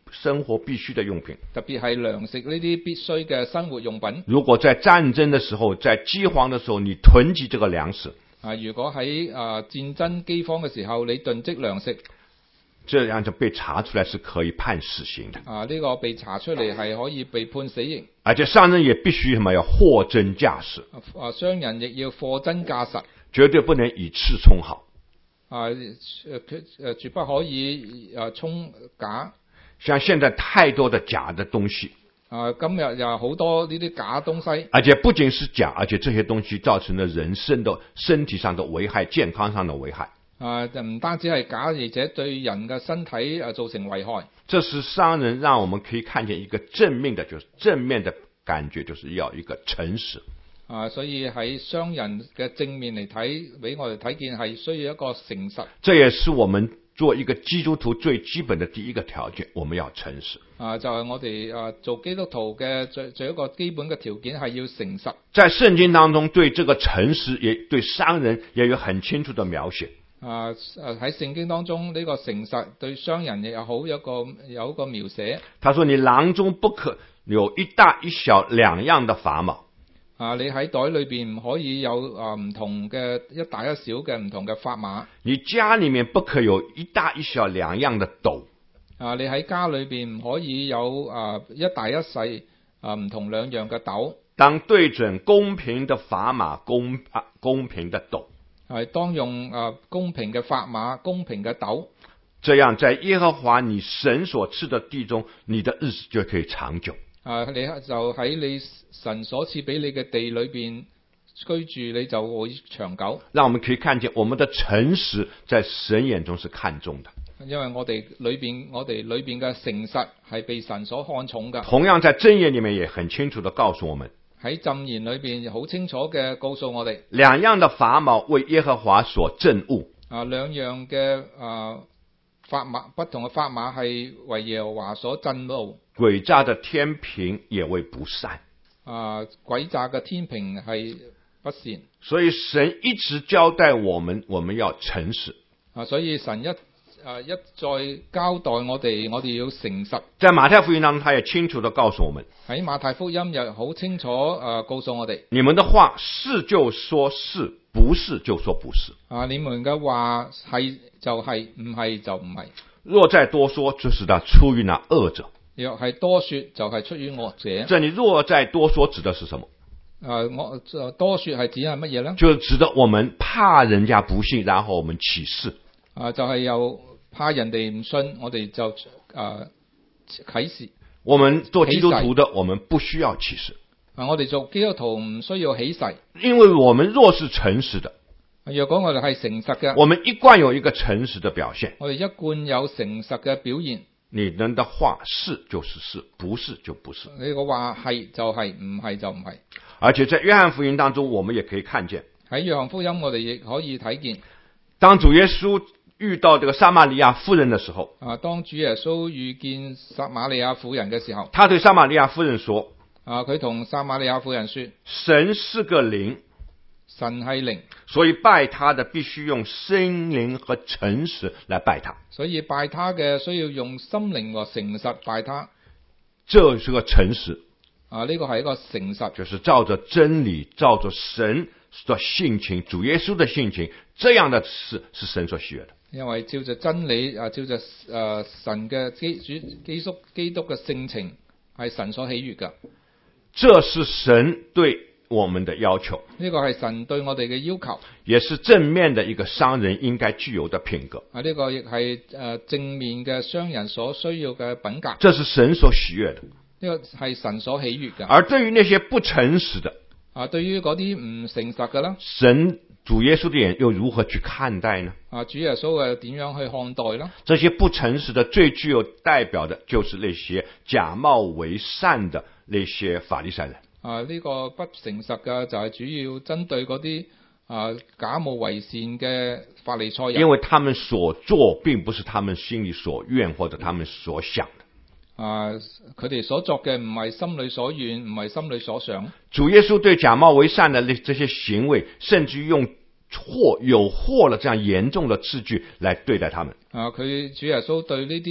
生活必需的用品。 特別係糧食呢啲必須嘅生活用品。 如果在戰爭的時候，在饑荒的時候，你囤積這個糧食， 啊，如果喺啊戰爭饑荒嘅時候，你囤積糧食， 這樣就被查出來是可以判死刑的。 啊，呢、這個被查出嚟係可以被判死刑。 而且商人也必須什麼要貨真價實。 啊，商人亦要貨真價實， 絕對不能以次充好。 啊，誒誒絕不可以啊充假。 像現在太多的假的東西。 啊，今日有好多呢啲假東西。而且不僅是假，而且這些東西造成了人身的身體上的危害、健康上的危害。 啊，就唔單止係假，而且對人嘅身體啊造成危害。 這是商人讓我們可以看見一個正面的，就是正面的感覺，就是要一個誠實。 啊，所以喺商人嘅正面嚟睇，俾我哋睇見係需要一個誠實。 這也是我們做一個基督徒最基本的第一個條件，我們要誠實。 啊，就係、是、我哋啊做基督徒嘅最最一個基本嘅條件係要誠實。 在聖經當中，對這個誠實也對商人也有很清楚的描寫。 啊，喺聖經當中呢、這個誠實對商人亦有好有一個有一個描寫。 他說：你囊中不可有一大一小兩樣的砝碼。 啊！你喺袋裏邊唔可以有啊唔同嘅一大一小嘅唔同嘅砝碼。 你家裏面不可有一大一小兩樣的斗。 啊！你喺家裏邊唔可以有啊一大一細啊唔同兩樣嘅斗。 當對準公平的砝碼，公啊公平的斗。 係當用啊公平嘅砝碼，公平嘅斗。 這樣在耶和華你神所賜的地中，你的日子就可以長久。 啊！你就喺你神所賜俾你嘅地裏邊居住，你就會長久。 讓我們可以看見我們的誠實在神眼中是看重的。 因為我哋裏邊，我哋裏邊嘅誠實係被神所看重嘅。 同樣在箴言裏面也很清楚地告訴我們， 喺箴言裏邊好清楚嘅告訴我哋， 兩樣的砝碼為耶和華所憎惡。 啊，兩樣嘅啊砝碼，不同嘅砝碼係為耶和華所憎惡。 詭詐的天平也為不善。 啊，詭詐嘅天平係不善。 所以神一直交代我們，我們要誠實。 啊，所以神一啊一再交代我哋，我哋要誠實。 在馬太福音當中，他也清楚地告訴我們。 喺馬太福音又好清楚啊，告訴我哋。 你們的話是就說是，不是就說不是。 啊，你們嘅話係就係，唔係就唔係。 若再多說，就是那出於那惡者。 若係多說，就係出於惡者。 這裏若再多說指的是什麼？ 啊，我多說係指係乜嘢呢？ 就指的我們怕人家不信，然後我們起誓。 啊，就係、是、又怕人哋唔信，我哋就啊起誓。 我們做基督徒的，我們不需要起誓。 啊，我哋做基督徒唔需要起誓， 因為我們若是誠實的。 若果我哋係誠實嘅， 我們一貫有一個誠實的表現。 我哋一貫有誠實嘅表現。 你們的話是就是是，不是就不是。 你個話係就係，唔係就唔係。 而且在約翰福音當中，我們也可以看見。 喺約翰福音，我哋亦可以睇見。 當主耶穌遇到這個撒瑪利亞婦人的時候， 啊，當主耶穌遇見撒瑪利亞婦人嘅時候， 他對撒瑪利亞婦人說： 啊，佢同撒瑪利亞婦人說， 神是個靈。 神係靈， 所以拜他的必須用心靈和誠實來拜他。 所以拜他嘅需要用心靈和誠實拜他。 這是個誠實啊，呢個係一個誠實， 就是照着真理，照着神的性情，主耶穌的性情，這樣的事是神所喜悅的。 因為照着真理啊，照着誒、呃、神嘅基主基督基督嘅性情係神所喜悅嘅。 這是神對我們的要求， 呢個係神對我哋嘅要求， 也是正面的一個商人應該具有的品格。 啊，呢個亦係誒正面嘅商人所需要嘅品格。 這是神所喜悅的， 呢個係神所喜悅嘅。 而對於那些不誠實的， 啊，對於嗰啲唔誠實嘅啦， 神主耶穌的眼又如何去看待呢？ 啊，主耶穌嘅點樣去看待呢？ 這些不誠實的最具有代表的就是那些假冒為善的那些法利賽人。 啊！呢、這個不誠實嘅就係主要針對嗰啲啊假冒為善嘅法利賽人， 因為他們所做並不是他們心裏所願或者他們所想的。 啊，佢哋所作嘅唔係心裏所願，唔係心裏所想。 主耶穌對假冒為善的這些行為，甚至用禍有禍了這樣嚴重的字句來對待他們。 啊，佢主耶穌對呢啲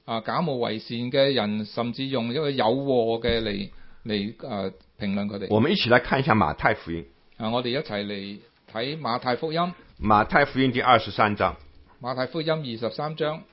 啊假冒為善嘅人，甚至用一個有禍嘅嚟嚟誒評論佢哋。 我們一起來看一下馬太福音。 啊，我哋一齊嚟睇馬太福音。 馬太福音第二十三章。 馬太福音二十三章。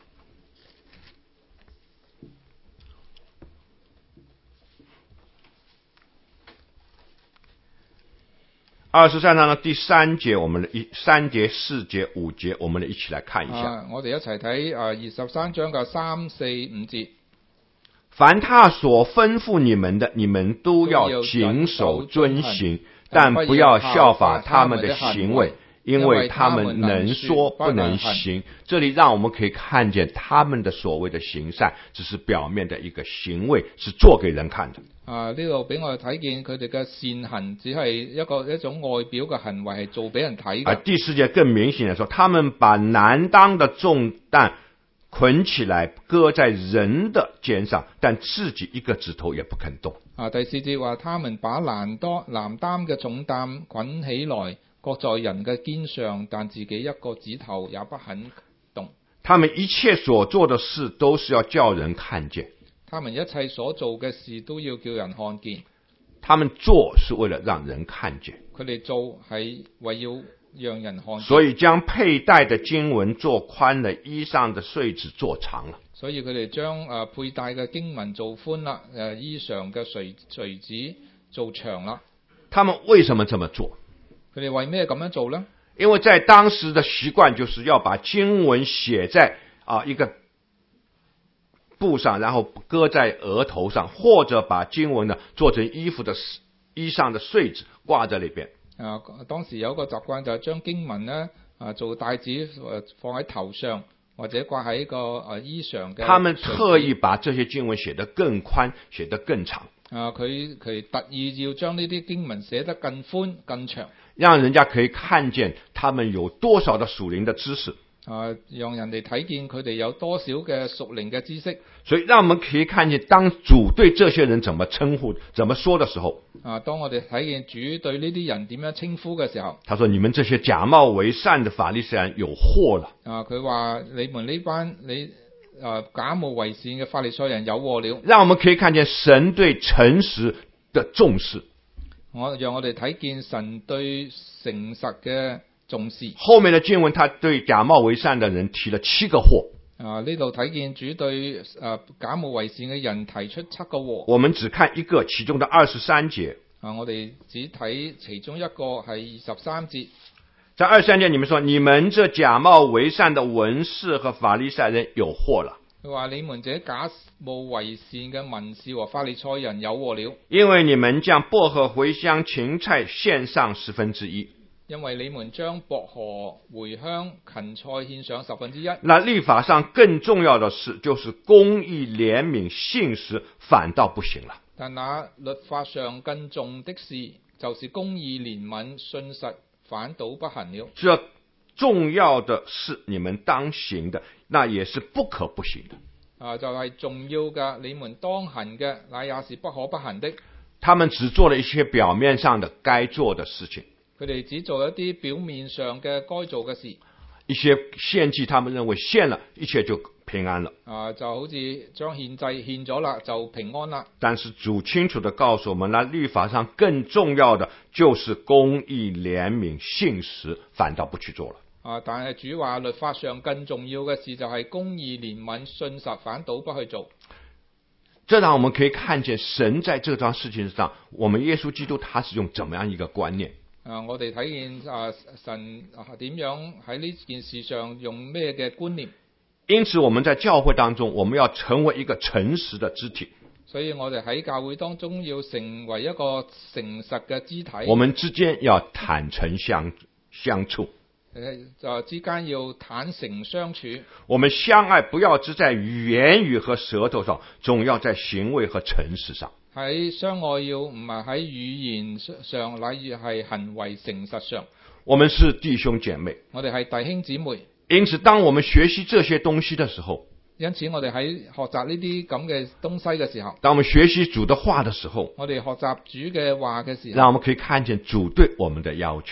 二十三章的第三節，我們的一三節、四節、五節，我們一起來看一下。 啊、我哋一齊睇啊二十三章嘅三四五節。 凡他所吩咐你們的，你們都要謹守遵行，但不要效法他們的行為，因為他們能說不能行。這裏讓我們可以看見他們的所謂的行善，只是表面的一個行為，是做給人看的。 啊！呢度俾我哋睇見佢哋嘅善行，只係一個一種外表嘅行為，係做俾人睇嘅。 而第四節更明顯地說，他們把難當的重擔捆起來，擱在人的肩上，但自己一個指頭也不肯動。 啊！第四節話，他們把難多難擔嘅重擔捆起來，擱在人嘅肩上，但自己一個指頭也不肯動。 他們一切所做的事，都是要叫人看見。 他們一切所做嘅事都要叫人看見。 他們做是為了讓人看見。 佢哋做係為要讓人看見。 所以將佩戴的經文做寬了，衣上的穗子做長了。 所以佢哋將誒佩戴嘅經文做寬啦，誒衣上嘅穗穗子做長啦。 他們為什麼這麼做？ 佢哋為咩咁樣做呢？ 因為在當時的習慣就是要把經文寫在啊一個布上，然後擱在額頭上，或者把經文呢做成衣服的衣上的穗子掛在裏邊。 啊，當時有一個習慣就係將經文呢啊做帶子誒放喺頭上，或者掛喺個誒衣上嘅。 他們特意把這些經文寫得更寬，寫得更長。 啊，佢佢特意要將呢啲經文寫得更寬更長， 讓人家可以看見他們有多少的屬靈的知識。 啊，讓人哋睇見佢哋有多少嘅屬靈嘅知識。 所以讓我們可以看見，當主對這些人怎麼稱呼、怎麼說的時候， 啊，當我哋睇見主對呢啲人點樣稱呼嘅時候， 他說：你們這些假冒為善的法利賽人有禍了。 啊，佢話你們呢班你啊假冒為善嘅法利賽人有禍了。 讓我們可以看見神對誠實的重視。 我讓我哋睇見神對誠實嘅重視。 後面的經文，他對假冒為善的人提了七個禍。 啊，呢度睇見主對誒假冒為善嘅人提出七個禍。 我們只看一個，其中的二十三節。 啊，我哋只睇其中一個係二十三節。 在二十三節，你們說你們這假冒為善的文士和法利賽人有禍了。 佢話你們這假冒為善嘅文士和法利賽人有禍了， 因為你們將薄荷、茴香、芹菜獻上十分之一。 因為你們將薄荷、茴香、芹菜獻上十分之一。 那律法上更重要的事，就是公義、憐憫、信實，反倒不行了。 但那律法上更重的事，就是公義、憐憫、信實，反倒不行了。 這重要的是你們當行的，那也是不可不行的。 啊，就係、是、重要嘅，你們當行嘅，那也是不可不行的。 他們只做了一些表面上的該做的事情。 佢哋只做一啲表面上嘅該做嘅事， 一些獻祭，他們認為獻了一切就平安了。 啊，就好似將獻祭獻咗啦，就平安啦。 但是主清楚地告訴我們，那律法上更重要的就是公義、憐憫、信實，反倒不去做了。 啊，但係主話律法上更重要嘅事就係公義、憐憫、信實，反倒不去做。 這讓我們可以看見神在這樁事情上，我們耶穌基督他是用怎麼樣一個觀念。 啊！我哋睇見啊神點樣喺呢件事上用咩嘅觀念？ 因此，我們在教會當中，我們要成為一個誠實的肢體。 所以我哋喺教會當中要成為一個誠實嘅肢體。 我們之間要坦誠相相處。 誒，就之間要坦誠相處。 我們相愛不要只在言語和舌頭上，總要在行為和誠實上。 喺相愛要唔係喺語言上，乃而係行為誠實上。 我們是弟兄姐妹， 我哋係弟兄姊妹。 因此，當我們學習這些東西的時候， 因此我哋喺學習呢啲咁嘅東西嘅時候， 當我們學習主的話的時候， 我哋學習主嘅話嘅時候， 讓我們可以看見主對我們的要求。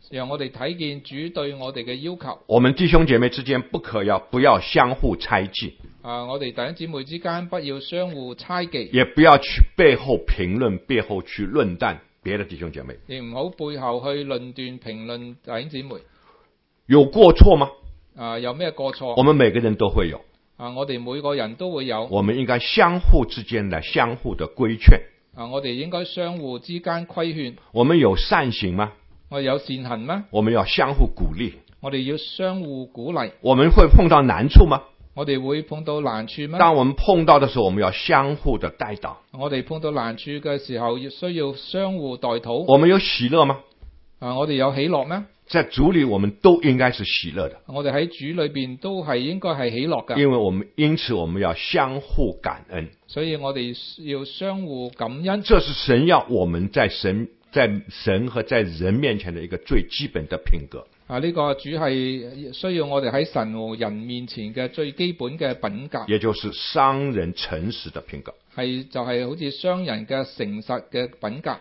讓我哋睇見主對我哋嘅要求。 我們弟兄姐妹之間不可要不要相互猜忌， 啊，我哋弟兄姊妹之間不要相互猜忌， 也不要去背後評論，背後去論斷別的弟兄姐妹， 亦唔好背後去論斷評論弟兄姊妹。 有過錯嗎？ 啊，有咩過錯？ 我們每個人都會有。 啊，我哋每個人都會有。 我們應該相互之間來相互的規勸。 啊，我哋應該相互之間規勸。 我們有善行嗎？ 我哋有善行嗎？ 我們要相互鼓勵。 我哋要相互鼓勵。 我們會碰到難處嗎？ 我哋會碰到難處嗎？ 當我們碰到的時候，我們要相互的代禱。 我哋碰到難處嘅時候，要需要相互代禱。 我們有喜樂嗎？ 啊，我哋有喜樂咩？ 在主裏，我們都應該是喜樂的。 我哋喺主裏邊都係應該係喜樂嘅。 因為我們因此我們要相互感恩。 所以我哋要相互感恩。 這是神要我們在神在神和在人面前的一個最基本的品格。 啊，呢個主係需要我哋喺神和人面前嘅最基本嘅品格， 也就是商人誠實的品格。 係就係好似商人嘅誠實嘅品格。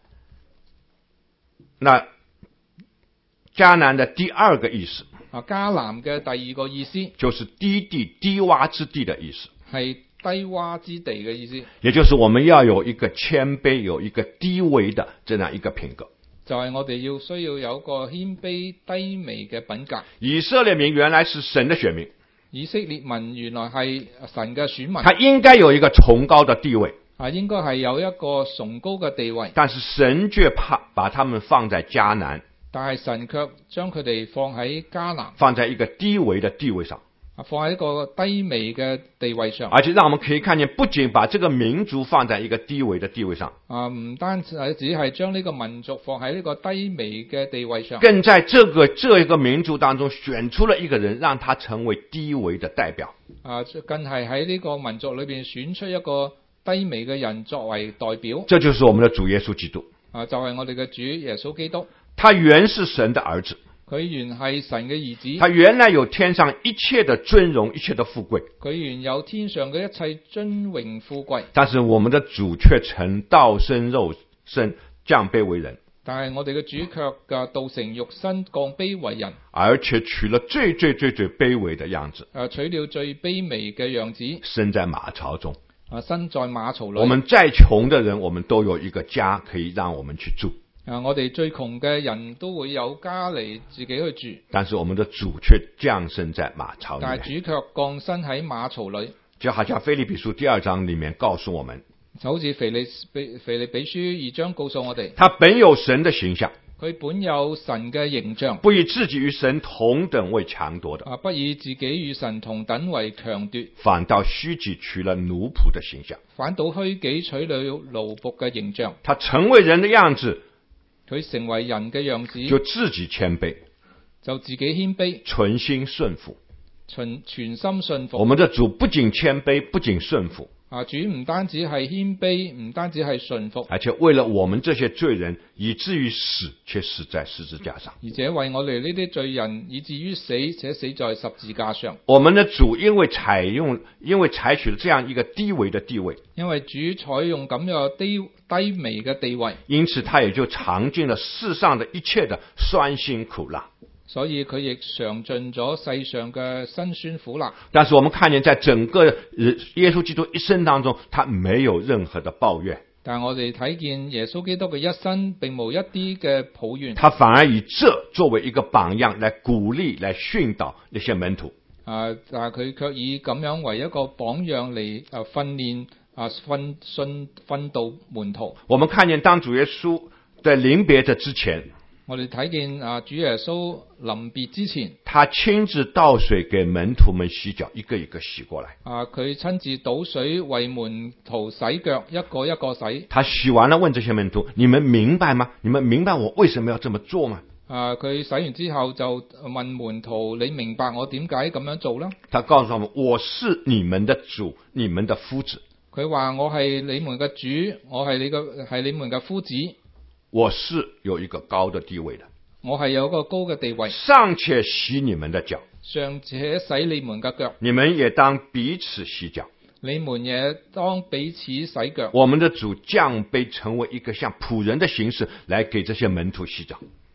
那迦南的第二個意思啊，迦南嘅第二個意思就是低地低洼之地的意思， 係低洼之地嘅意思， 也就是我們要有一個謙卑，有一個低微的這樣一個品格。 就係我哋要需要有一個謙卑低微嘅品格。 以色列民原來是神的選民， 以色列民原來係神嘅選民， 他應該有一個崇高的地位， 啊，應該係有一個崇高嘅地位。 但是神卻怕把他們放在迦南， 但係神卻將佢哋放喺迦南， 放在一個低微的地位上， 啊，放喺一個低微嘅地位上， 而且讓我們可以看見，不僅把這個民族放在一個低微的地位上， 啊，唔單止係只係將呢個民族放喺呢個低微嘅地位上， 更在這個這一個民族當中選出了一個人，讓他成為低微的代表。 啊，更係喺呢個民族裏邊選出一個低微嘅人作為代表。 這就是我們的主耶穌基督。 啊，就係我哋嘅主耶穌基督。 他原是神的兒子， 佢原係神嘅兒子。 他原來有天上一切的尊榮，一切的富貴。 佢原有天上嘅一切尊榮富貴。 但是我們的主卻成道生肉身，降卑為人。 但係我哋嘅主卻嘅道成肉身，降卑為人， 而且取了最最最最卑微的樣子。 誒，取了最卑微嘅樣子， 生在馬槽中。 啊，身在馬槽裏。 我們再窮的人，我們都有一個家可以讓我們去住。 啊！我哋最窮嘅人都會有家嚟自己去住， 但是我們的主卻降生在馬槽裏。 但係主卻降生喺馬槽裏， 就好像腓立比書第二章裏面告訴我們， 就好似腓利比腓利比書二章告訴我哋， 他本有神的形象， 佢本有神嘅形象， 不以自己與神同等為強奪的， 啊，不以自己與神同等為強奪， 反倒虛己取了奴僕的形象， 反倒虛己取了奴僕嘅形象， 他成為人的樣子。 佢成為人嘅樣子， 就自己謙卑， 就自己謙卑， 存心順服， 全全心順服。 我們的主不僅謙卑，不僅順服， 啊，主唔單止係謙卑，唔單止係順服， 而且為了我們這些罪人，以至於死，卻死在十字架上。 而且為我哋呢啲罪人，以至於死，且死在十字架上。 我們的主因為採用，因為採取了這樣一個低微的地位， 因為主採用咁樣低低微嘅地位， 因此他也就嘗盡了世上的一切的酸辛苦辣。 所以佢亦嘗盡咗世上嘅辛酸苦辣。 但是我們看見在整個耶穌基督一生當中，他沒有任何的抱怨。 但我哋睇見耶穌基督嘅一生，並無一啲嘅抱怨。 他反而以這作為一個榜樣，來鼓勵、來訓導那些門徒。 啊，但係佢卻以咁樣為一個榜樣嚟啊訓練啊訓訓訓導門徒。 我們看見當主耶穌在臨別的之前， 我哋睇見啊主耶穌臨別之前， 他親自倒水給門徒們洗腳，一個一個洗過來。 啊，佢親自倒水為門徒洗腳，一個一個洗。 他洗完了，問這些門徒：你們明白嗎？你們明白我為什麼要這麼做嗎？ 啊，佢洗完之後就問門徒：你明白我點解咁樣做呢？ 他告訴我們：我是你們的主，你們的夫子。 佢話：我係你們嘅主，我係你嘅係你們嘅夫子。 我是有一個高的地位的， 我係有一個高嘅地位， 尚且洗你們的腳， 尚且洗你們嘅腳， 你們也當彼此洗腳。 你們也當彼此洗腳。 我們的主降卑成為一個像僕人的形式，來給這些門徒洗腳。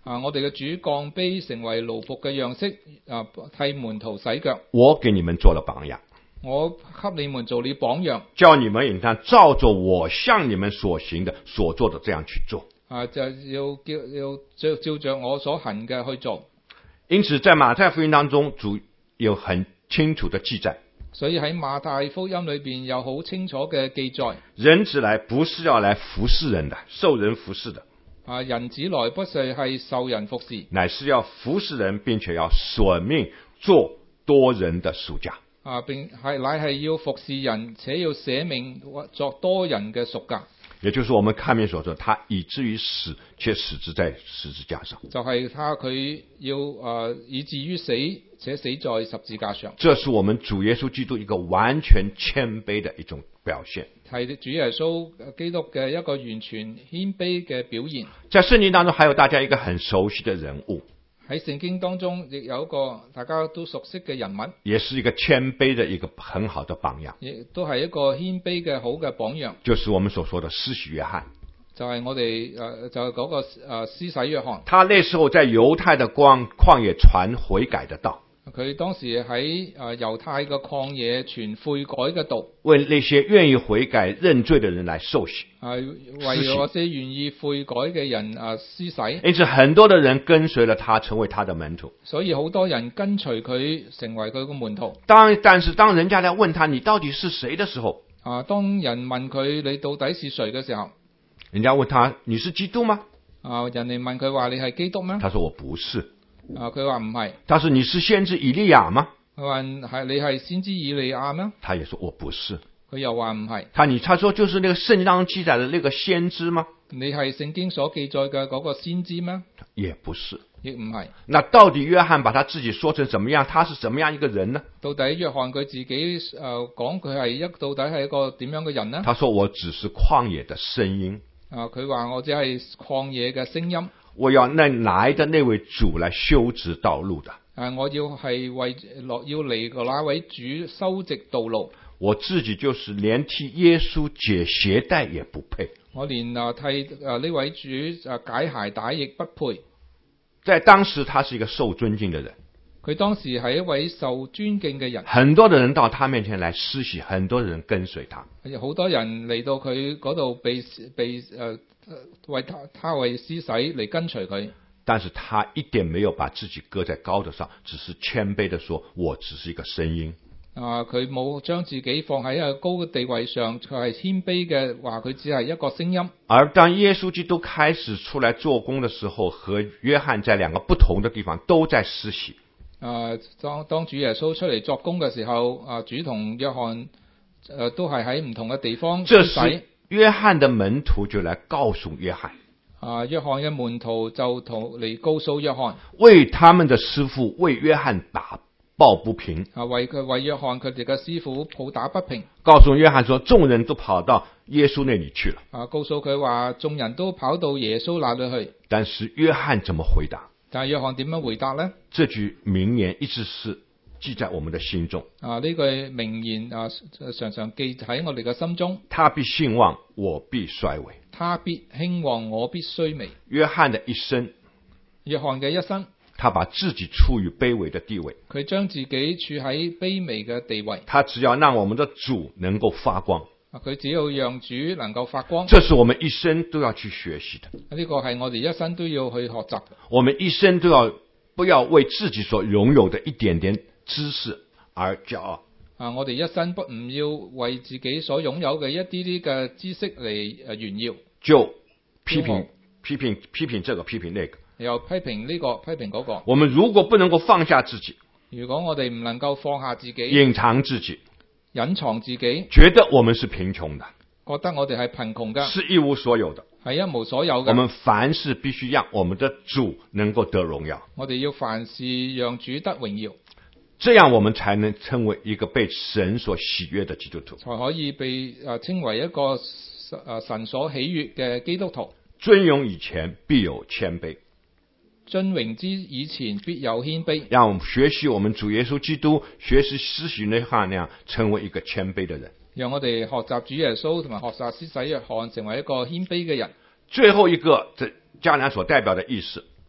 啊，我哋嘅主降卑成為奴僕嘅樣式，啊，替門徒洗腳。 我給你們做了榜樣， 我給你們做了榜樣， 叫你們應當照着我向你們所行的、所做的這樣去做。 啊，就要叫要照照着我所行嘅去做。 因此，在馬太福音當中，主有很清楚的記載。 所以喺馬太福音裏邊有好清楚嘅記載。 人子來不是要來服侍人的，受人服侍的。 啊，人子來不是係受人服侍， 乃是要服侍人，並且要捨命做多人的贖價。 啊，並係乃係要服侍人，且要捨命作多人嘅贖價。 也就是我們看面所說，他以至於死，卻死之在十字架上。 就係他佢要啊，以至於死，且死在十字架上。 這是我們主耶穌基督一個完全謙卑的一種表現， 係主耶穌基督嘅一個完全謙卑嘅表現。 在聖經當中，還有大家一個很熟悉的人物， 喺聖經當中亦有一個大家都熟悉嘅人物， 也是一個謙卑的一個很好的榜樣， 亦都係一個謙卑嘅好嘅榜樣。 就是我們所說的施洗約翰。 就係我哋誒，就係嗰個誒施洗約翰。 他那時候在猶太的曠曠野傳悔改的道。 佢當時喺誒猶太嘅曠野傳悔改嘅道， 為那些願意悔改認罪的人來受洗， 係為嗰些願意悔改嘅人啊施洗。 因此很多的人跟隨了他，成為他的門徒。 所以好多人跟隨佢，成為佢個門徒。 當但是當人家來問他你到底是誰的時候， 啊，當人問佢你到底是誰嘅時候， 人家問他你是基督嗎？ 啊，人哋問佢話你係基督咩？ 他說我不是。 啊，佢話唔係。 他說你是先知以利亞嗎？ 佢話係你係先知以利亞咩？ 他也說我不是。 佢又話唔係。 他你他說就是那個聖經當中記載的那個先知嗎？ 你係聖經所記載嘅嗰個先知咩？ 也不是。 亦唔係。 那到底約翰把他自己說成怎麼樣？他是怎麼樣一個人呢？ 到底約翰佢自己誒講佢係一到底係一個點樣嘅人呢？ 他說我只是曠野的聲音。 啊，佢話我只係曠野嘅聲音。 我要那來的那位主來修直道路的。 啊，我要係為落要嚟嘅那位主修直道路。 我自己就是連替耶穌解鞋帶也不配。 我連啊替啊呢位主啊解鞋帶亦不配。 在當時，他是一個受尊敬的人。 佢當時係一位受尊敬嘅人。 很多的人到他面前來施洗，很多人跟隨他。 好多人嚟到佢嗰度被被誒、呃、為他他為施洗嚟跟隨佢。 但是他一點沒有把自己擱在高的上，只是謙卑的說：我只是一個聲音。 啊，佢冇將自己放喺一個高嘅地位上，佢係謙卑嘅話，佢只係一個聲音。 而當耶穌基督開始出來做工的時候，和約翰在兩個不同的地方都在施洗。 啊，當當主耶穌出嚟作工嘅時候，啊，主同約翰誒、呃、都係喺唔同嘅地方施洗。 這時約翰的門徒就來告訴約翰。 啊，約翰嘅門徒就同嚟告訴約翰， 為他們的師父為約翰打抱不平。 啊，為佢為約翰佢哋嘅師傅抱打不平。 告訴約翰說，眾人都跑到耶穌那裏去了。 啊，告訴佢話，眾人都跑到耶穌那裏去。 但是約翰怎麼回答？ 但係約翰點樣回答呢？ 這句名言一直是記在我們的心中。 啊，呢句名言啊，常常記喺我哋嘅心中。 他必興旺，我必衰微。 他必興旺，我必衰微。 約翰的一生， 約翰嘅一生， 他把自己處於卑微的地位。 佢將自己處喺卑微嘅地位。 他只要讓我們的主能夠發光。 佢只要讓主能夠發光。 這是我們一生都要去學習的。 呢個係我哋一生都要去學習。 我們一生都要不要為自己所擁有的一點點知識而驕傲。 啊！我哋一生不唔要為自己所擁有嘅一啲啲嘅知識嚟誒炫耀， 就批評批評批評這個批評那個， 又批評呢個批評嗰個。 我們如果不能夠放下自己， 如果我哋唔能夠放下自己， 隱藏自己， 隱藏自己， 覺得我們是貧窮的， 覺得我哋係貧窮嘅， 是一無所有的， 係一無所有嘅。 我們凡事必須讓我們的主能夠得榮耀。 我哋要凡事讓主得榮耀。 這樣我們才能稱為一個被神所喜悅的基督徒， 才可以被誒稱為一個誒神所喜悅嘅基督徒。 尊榮以前必有謙卑， 尊榮之以前必有謙卑。 讓我們學習我們主耶穌基督，學習施洗約翰那樣，成為一個謙卑的人。 讓我哋學習主耶穌同埋學習施洗約翰，成為一個謙卑嘅人。 最後一個，這迦南所代表的意思，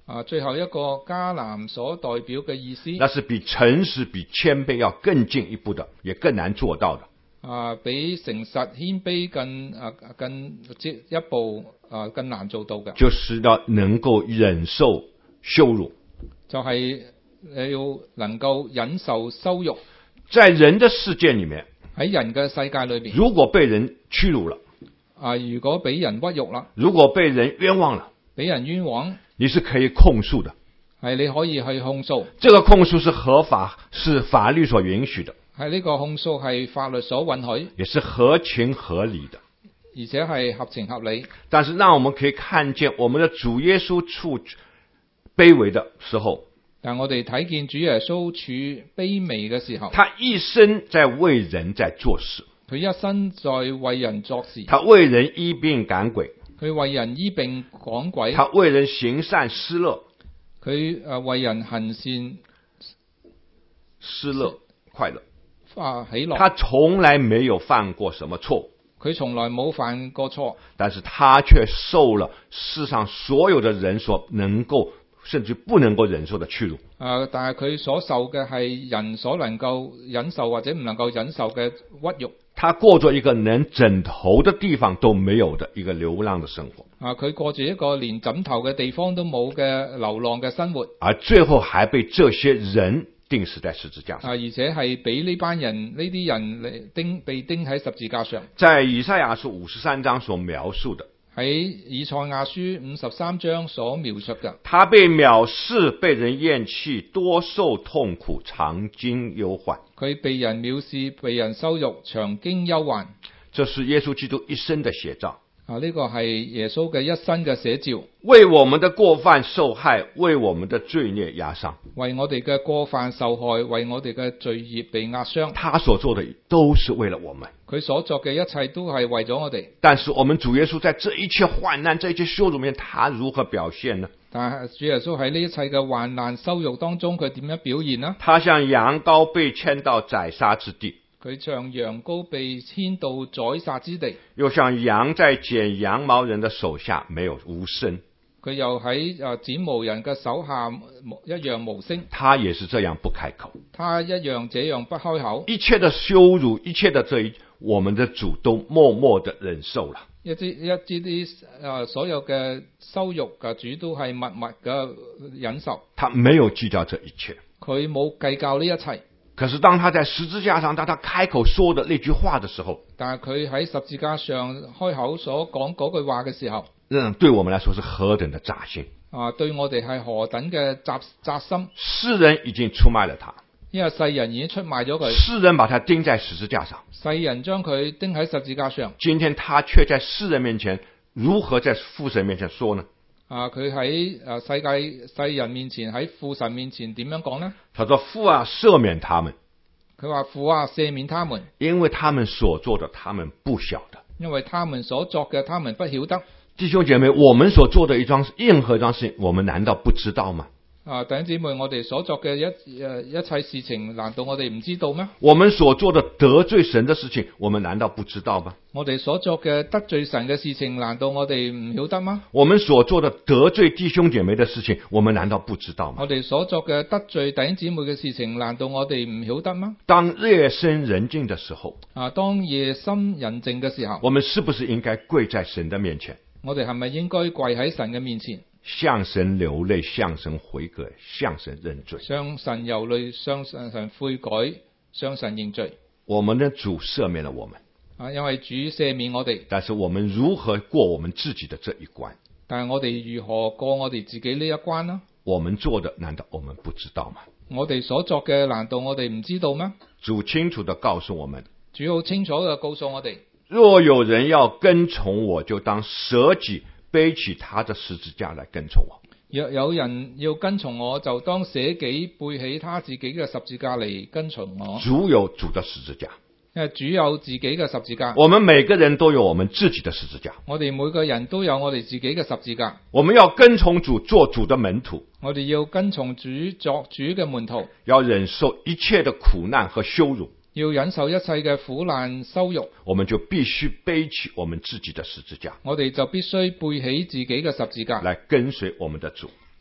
啊，最後一個迦南所代表嘅意思， 那是比誠實、比謙卑要更進一步的，也更難做到的。 啊，比誠實謙卑更啊更一步啊更難做到嘅， 就是要能夠忍受羞辱， 就係你要能夠忍受羞辱。 在人的世界裏面， 喺人嘅世界裏邊， 如果被人屈辱了， 啊，如果俾人屈辱啦， 如果被人冤枉了， 俾人冤枉， 你是可以控訴的。 係你可以去控訴， 這個控訴是合法，是法律所允許的。 係呢個控訴係法律所允許， 也是合情合理的， 而且係合情合理。 但是讓我們可以看見我們的主耶穌處卑微的時候， 但我哋睇見主耶穌處卑微嘅時候， 他一生在為人在做事， 佢一生在為人作事， 他為人醫病趕鬼， 佢為人醫病趕鬼， 他為人行善施樂， 佢誒為人行善施樂快樂， 啊喜樂。 他從來沒有犯過什麼錯， 佢從來冇犯過錯， 但是他卻受了世上所有的人所能夠甚至不能夠忍受的屈辱。 啊！但係佢所受嘅係人所能夠忍受或者唔能夠忍受嘅屈辱。 他過着一個連枕頭的地方都沒有的一個流浪的生活。 啊！佢過住一個連枕頭嘅地方都冇嘅流浪嘅生活。 而最後還被這些人釘死在十字架上。 啊！而且係俾呢班人呢啲人嚟釘被釘喺十字架上。 在以賽亞書五十三章所描述的， 喺以賽亞書五十三章所描述嘅， 他被藐視，被人厭棄，多受痛苦，常經憂患。 佢被人藐視，被人羞辱，常經憂患。 這是耶穌基督一生的寫照。 啊！呢個係耶穌嘅一生嘅寫照， 為我們的過犯受害，為我們的罪孽壓傷， 為我哋嘅過犯受害，為我哋嘅罪孽被壓傷。 他所做的都是為了我們， 佢所作嘅一切都係為咗我哋。 但是我們主耶穌在這一切患難、這一切羞辱面，他如何表現呢？ 但係主耶穌喺呢一切嘅患難羞辱當中，佢點樣表現呢？ 他像羊羔被牽到宰殺之地， 佢像羊羔被牽到宰殺之地， 又像羊在剪羊毛人的手下沒有無聲。 佢又喺誒剪毛人嘅手下一樣無聲。 他也是這樣不開口， 他一樣這樣不開口。 一切的羞辱，一切的這一，我們的主都默默的忍受了。 一啲一啲啲誒所有嘅羞辱嘅主都係默默嘅忍受。 他沒有計較這一切， 佢冇計較呢一切。 可是當他在十字架上，當他開口說的那句話的時候， 但係佢喺十字架上開口所講嗰句話嘅時候， 嗯，對我們來說是何等的扎心啊！對我哋係何等嘅扎扎心。 世人已經出賣了他， 因為世人已經出賣咗佢， 世人把他釘在十字架上， 世人將佢釘喺十字架上。 今天他卻在世人面前，如何在父神面前說呢？ 啊！佢喺誒世界世人面前，喺父神面前點樣講呢？ 他說：父啊，赦免他們。 佢話：父啊，赦免他們， 因為他們所做的，他們不曉得。 因為他們所作嘅，他們不曉得。 弟兄姐妹，我們所做的一樁任何一樁事情，我們難道不知道嗎？ 啊，弟兄姊妹，我哋所作嘅一誒一切事情，難道我哋唔知道咩？ 我們所做的得罪神的事情，我們難道不知道嗎？ 我哋所作嘅得罪神嘅事情，難道我哋唔曉得嗎？ 我們所做的得罪弟兄姐妹的事情，我們難道不知道嗎？ 我哋所作嘅得罪弟兄姊妹嘅事情，難道我哋唔曉得嗎？ 當夜深人靜的時候， 啊，當夜深人靜嘅時候， 我們是不是應該跪在神的面前？ 我哋係咪應該跪喺神嘅面前？ 向神流淚，向神悔改，向神認罪， 向神流淚，向神悔改，向神認罪。 我們的主赦免了我們啊，因為主赦免我哋， 但是我們如何過我們自己的這一關？ 但係我哋如何過我哋自己呢一關呢？ 我們做的難道我們不知道嗎？ 我哋所作嘅難道我哋唔知道嗎？ 主清楚地告訴我們， 主好清楚地告訴我哋， 若有人要跟從我，就當捨己，背起他的十字架來跟從我。 若有人要跟從我，就當捨己，背起他自己嘅十字架嚟跟從我。 主有主的十字架， 因為主有自己嘅十字架。 我們每個人都有我們自己的十字架。 我哋每個人都有我哋自己嘅十字架。 我們要跟從主，做主的門徒。 我哋要跟從主，作主嘅門徒。 要忍受一切的苦難和羞辱。 要忍受一切嘅苦難羞辱， 我們就必須背起我們自己的十字架。 我哋就必須背起自己嘅十字架， 來跟隨我們的主，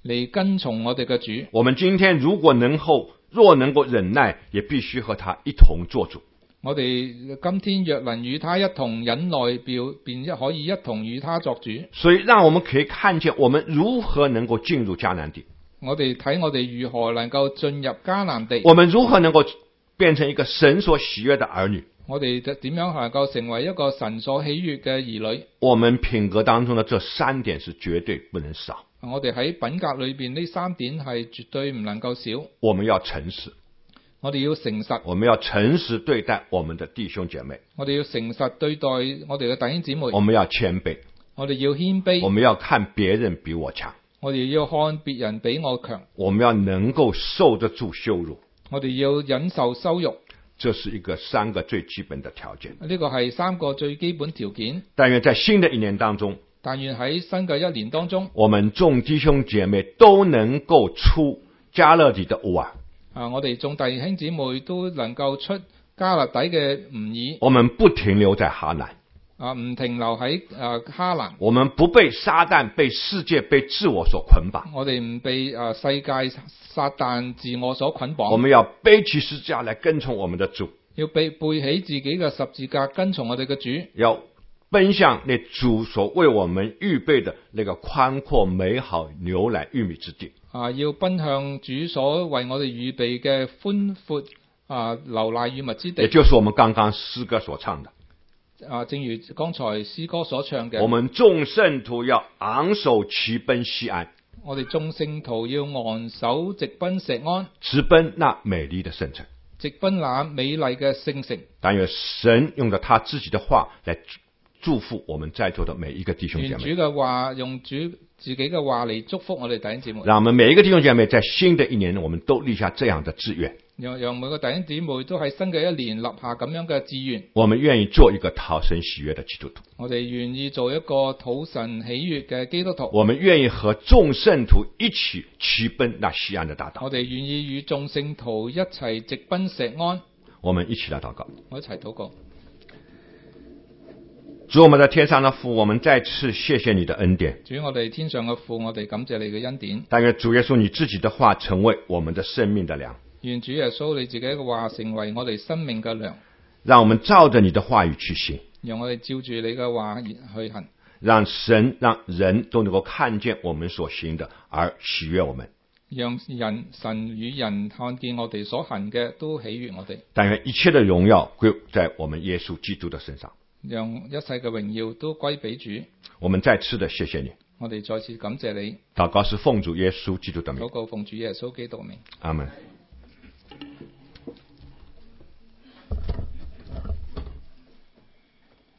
嚟跟從我哋嘅主。 我們今天如果能夠若能夠忍耐，也必須和他一同做主。 我哋今天若能與他一同忍耐，便可以一同與他作主。 所以讓我們可以看見我們如何能夠進入迦南地。 我哋睇我哋如何能夠進入迦南地。 我們如何能夠變成一個神所喜悅的兒女。 我哋點樣能夠成為一個神所喜悅嘅兒女。 我們品格當中的這三點是絕對不能少。 我哋喺品格裏邊呢三點係絕對唔能夠少。 我們要誠實。 我哋要誠實， 我們要誠實對待我們的弟兄姐妹。 我哋要誠實對待我哋嘅弟兄姊妹。 我們要謙卑， 我哋要謙卑。 我們要看別人比我強， 我哋要看別人比我強。 我們要能夠受得住羞辱， 我哋要忍受羞辱。 這是一個三個最基本的條件。 呢個係三個最基本條件。 但願在新的一年當中， 但願喺新嘅一年當中， 我們眾弟兄姐妹都能夠出迦勒底的烏爾。 啊！我哋眾弟兄姊妹都能夠出迦勒底嘅吾爾。 我們不停留在哈蘭。 啊！唔停留喺啊哈蘭。 我們不被撒旦、被世界、被自我所捆綁。 我哋唔被啊世界、撒旦、自我所捆綁。 我們要背起十字架來跟從我們的主。 要背背起自己嘅十字架，跟從我哋嘅主。 要奔向那主所為我們預備的那個寬闊美好牛奶玉米之地。 啊！要奔向主所為我哋預備嘅寬闊啊流奶與蜜之地， 也就是我們剛剛詩歌所唱的。 啊，正如剛才詩歌所唱嘅， 我們眾聖徒要昂首齊奔西安。 我哋眾聖徒要昂首直奔錫安， 直奔那美麗的聖城， 直奔那美麗嘅聖城。 但願神用着他自己的話來祝福我們在座的每一個弟兄姐妹。 願主嘅話用主自己嘅話嚟祝福我哋弟兄姊妹。 讓我們每一個弟兄姐妹在新的一年，我們都立下這樣的志願。 讓讓每個弟兄姊妹都喺新嘅一年立下咁樣嘅志願。 我們願意做一個討神喜悅的基督徒。 我哋願意做一個討神喜悅嘅基督徒。 我們願意和眾聖徒一起齊奔那西安的大道。 我哋願意與眾聖徒一齊直奔錫安。 我們一起來禱告。 我一齊禱告。 主，我們在天上的父，我們再次謝謝你的恩典。 主，我哋天上嘅父，我哋感謝你嘅恩典。 但願主耶穌你自己的話成為我們的生命的糧。 願主耶穌你自己嘅話成為我哋生命嘅糧。 讓我們照着你的話語去行。 讓我哋照住你嘅話去行。 讓神讓人都能夠看見我們所行的而喜悅我們。 讓人神與人看見我哋所行嘅都喜悅我哋。 但願一切的榮耀歸在我們耶穌基督的身上。 讓一切嘅榮耀都歸俾主。 我們再次的謝謝你。 我哋再次感謝你。 禱告是奉主耶穌基督的名。 禱告奉主耶穌基督的名。 阿門。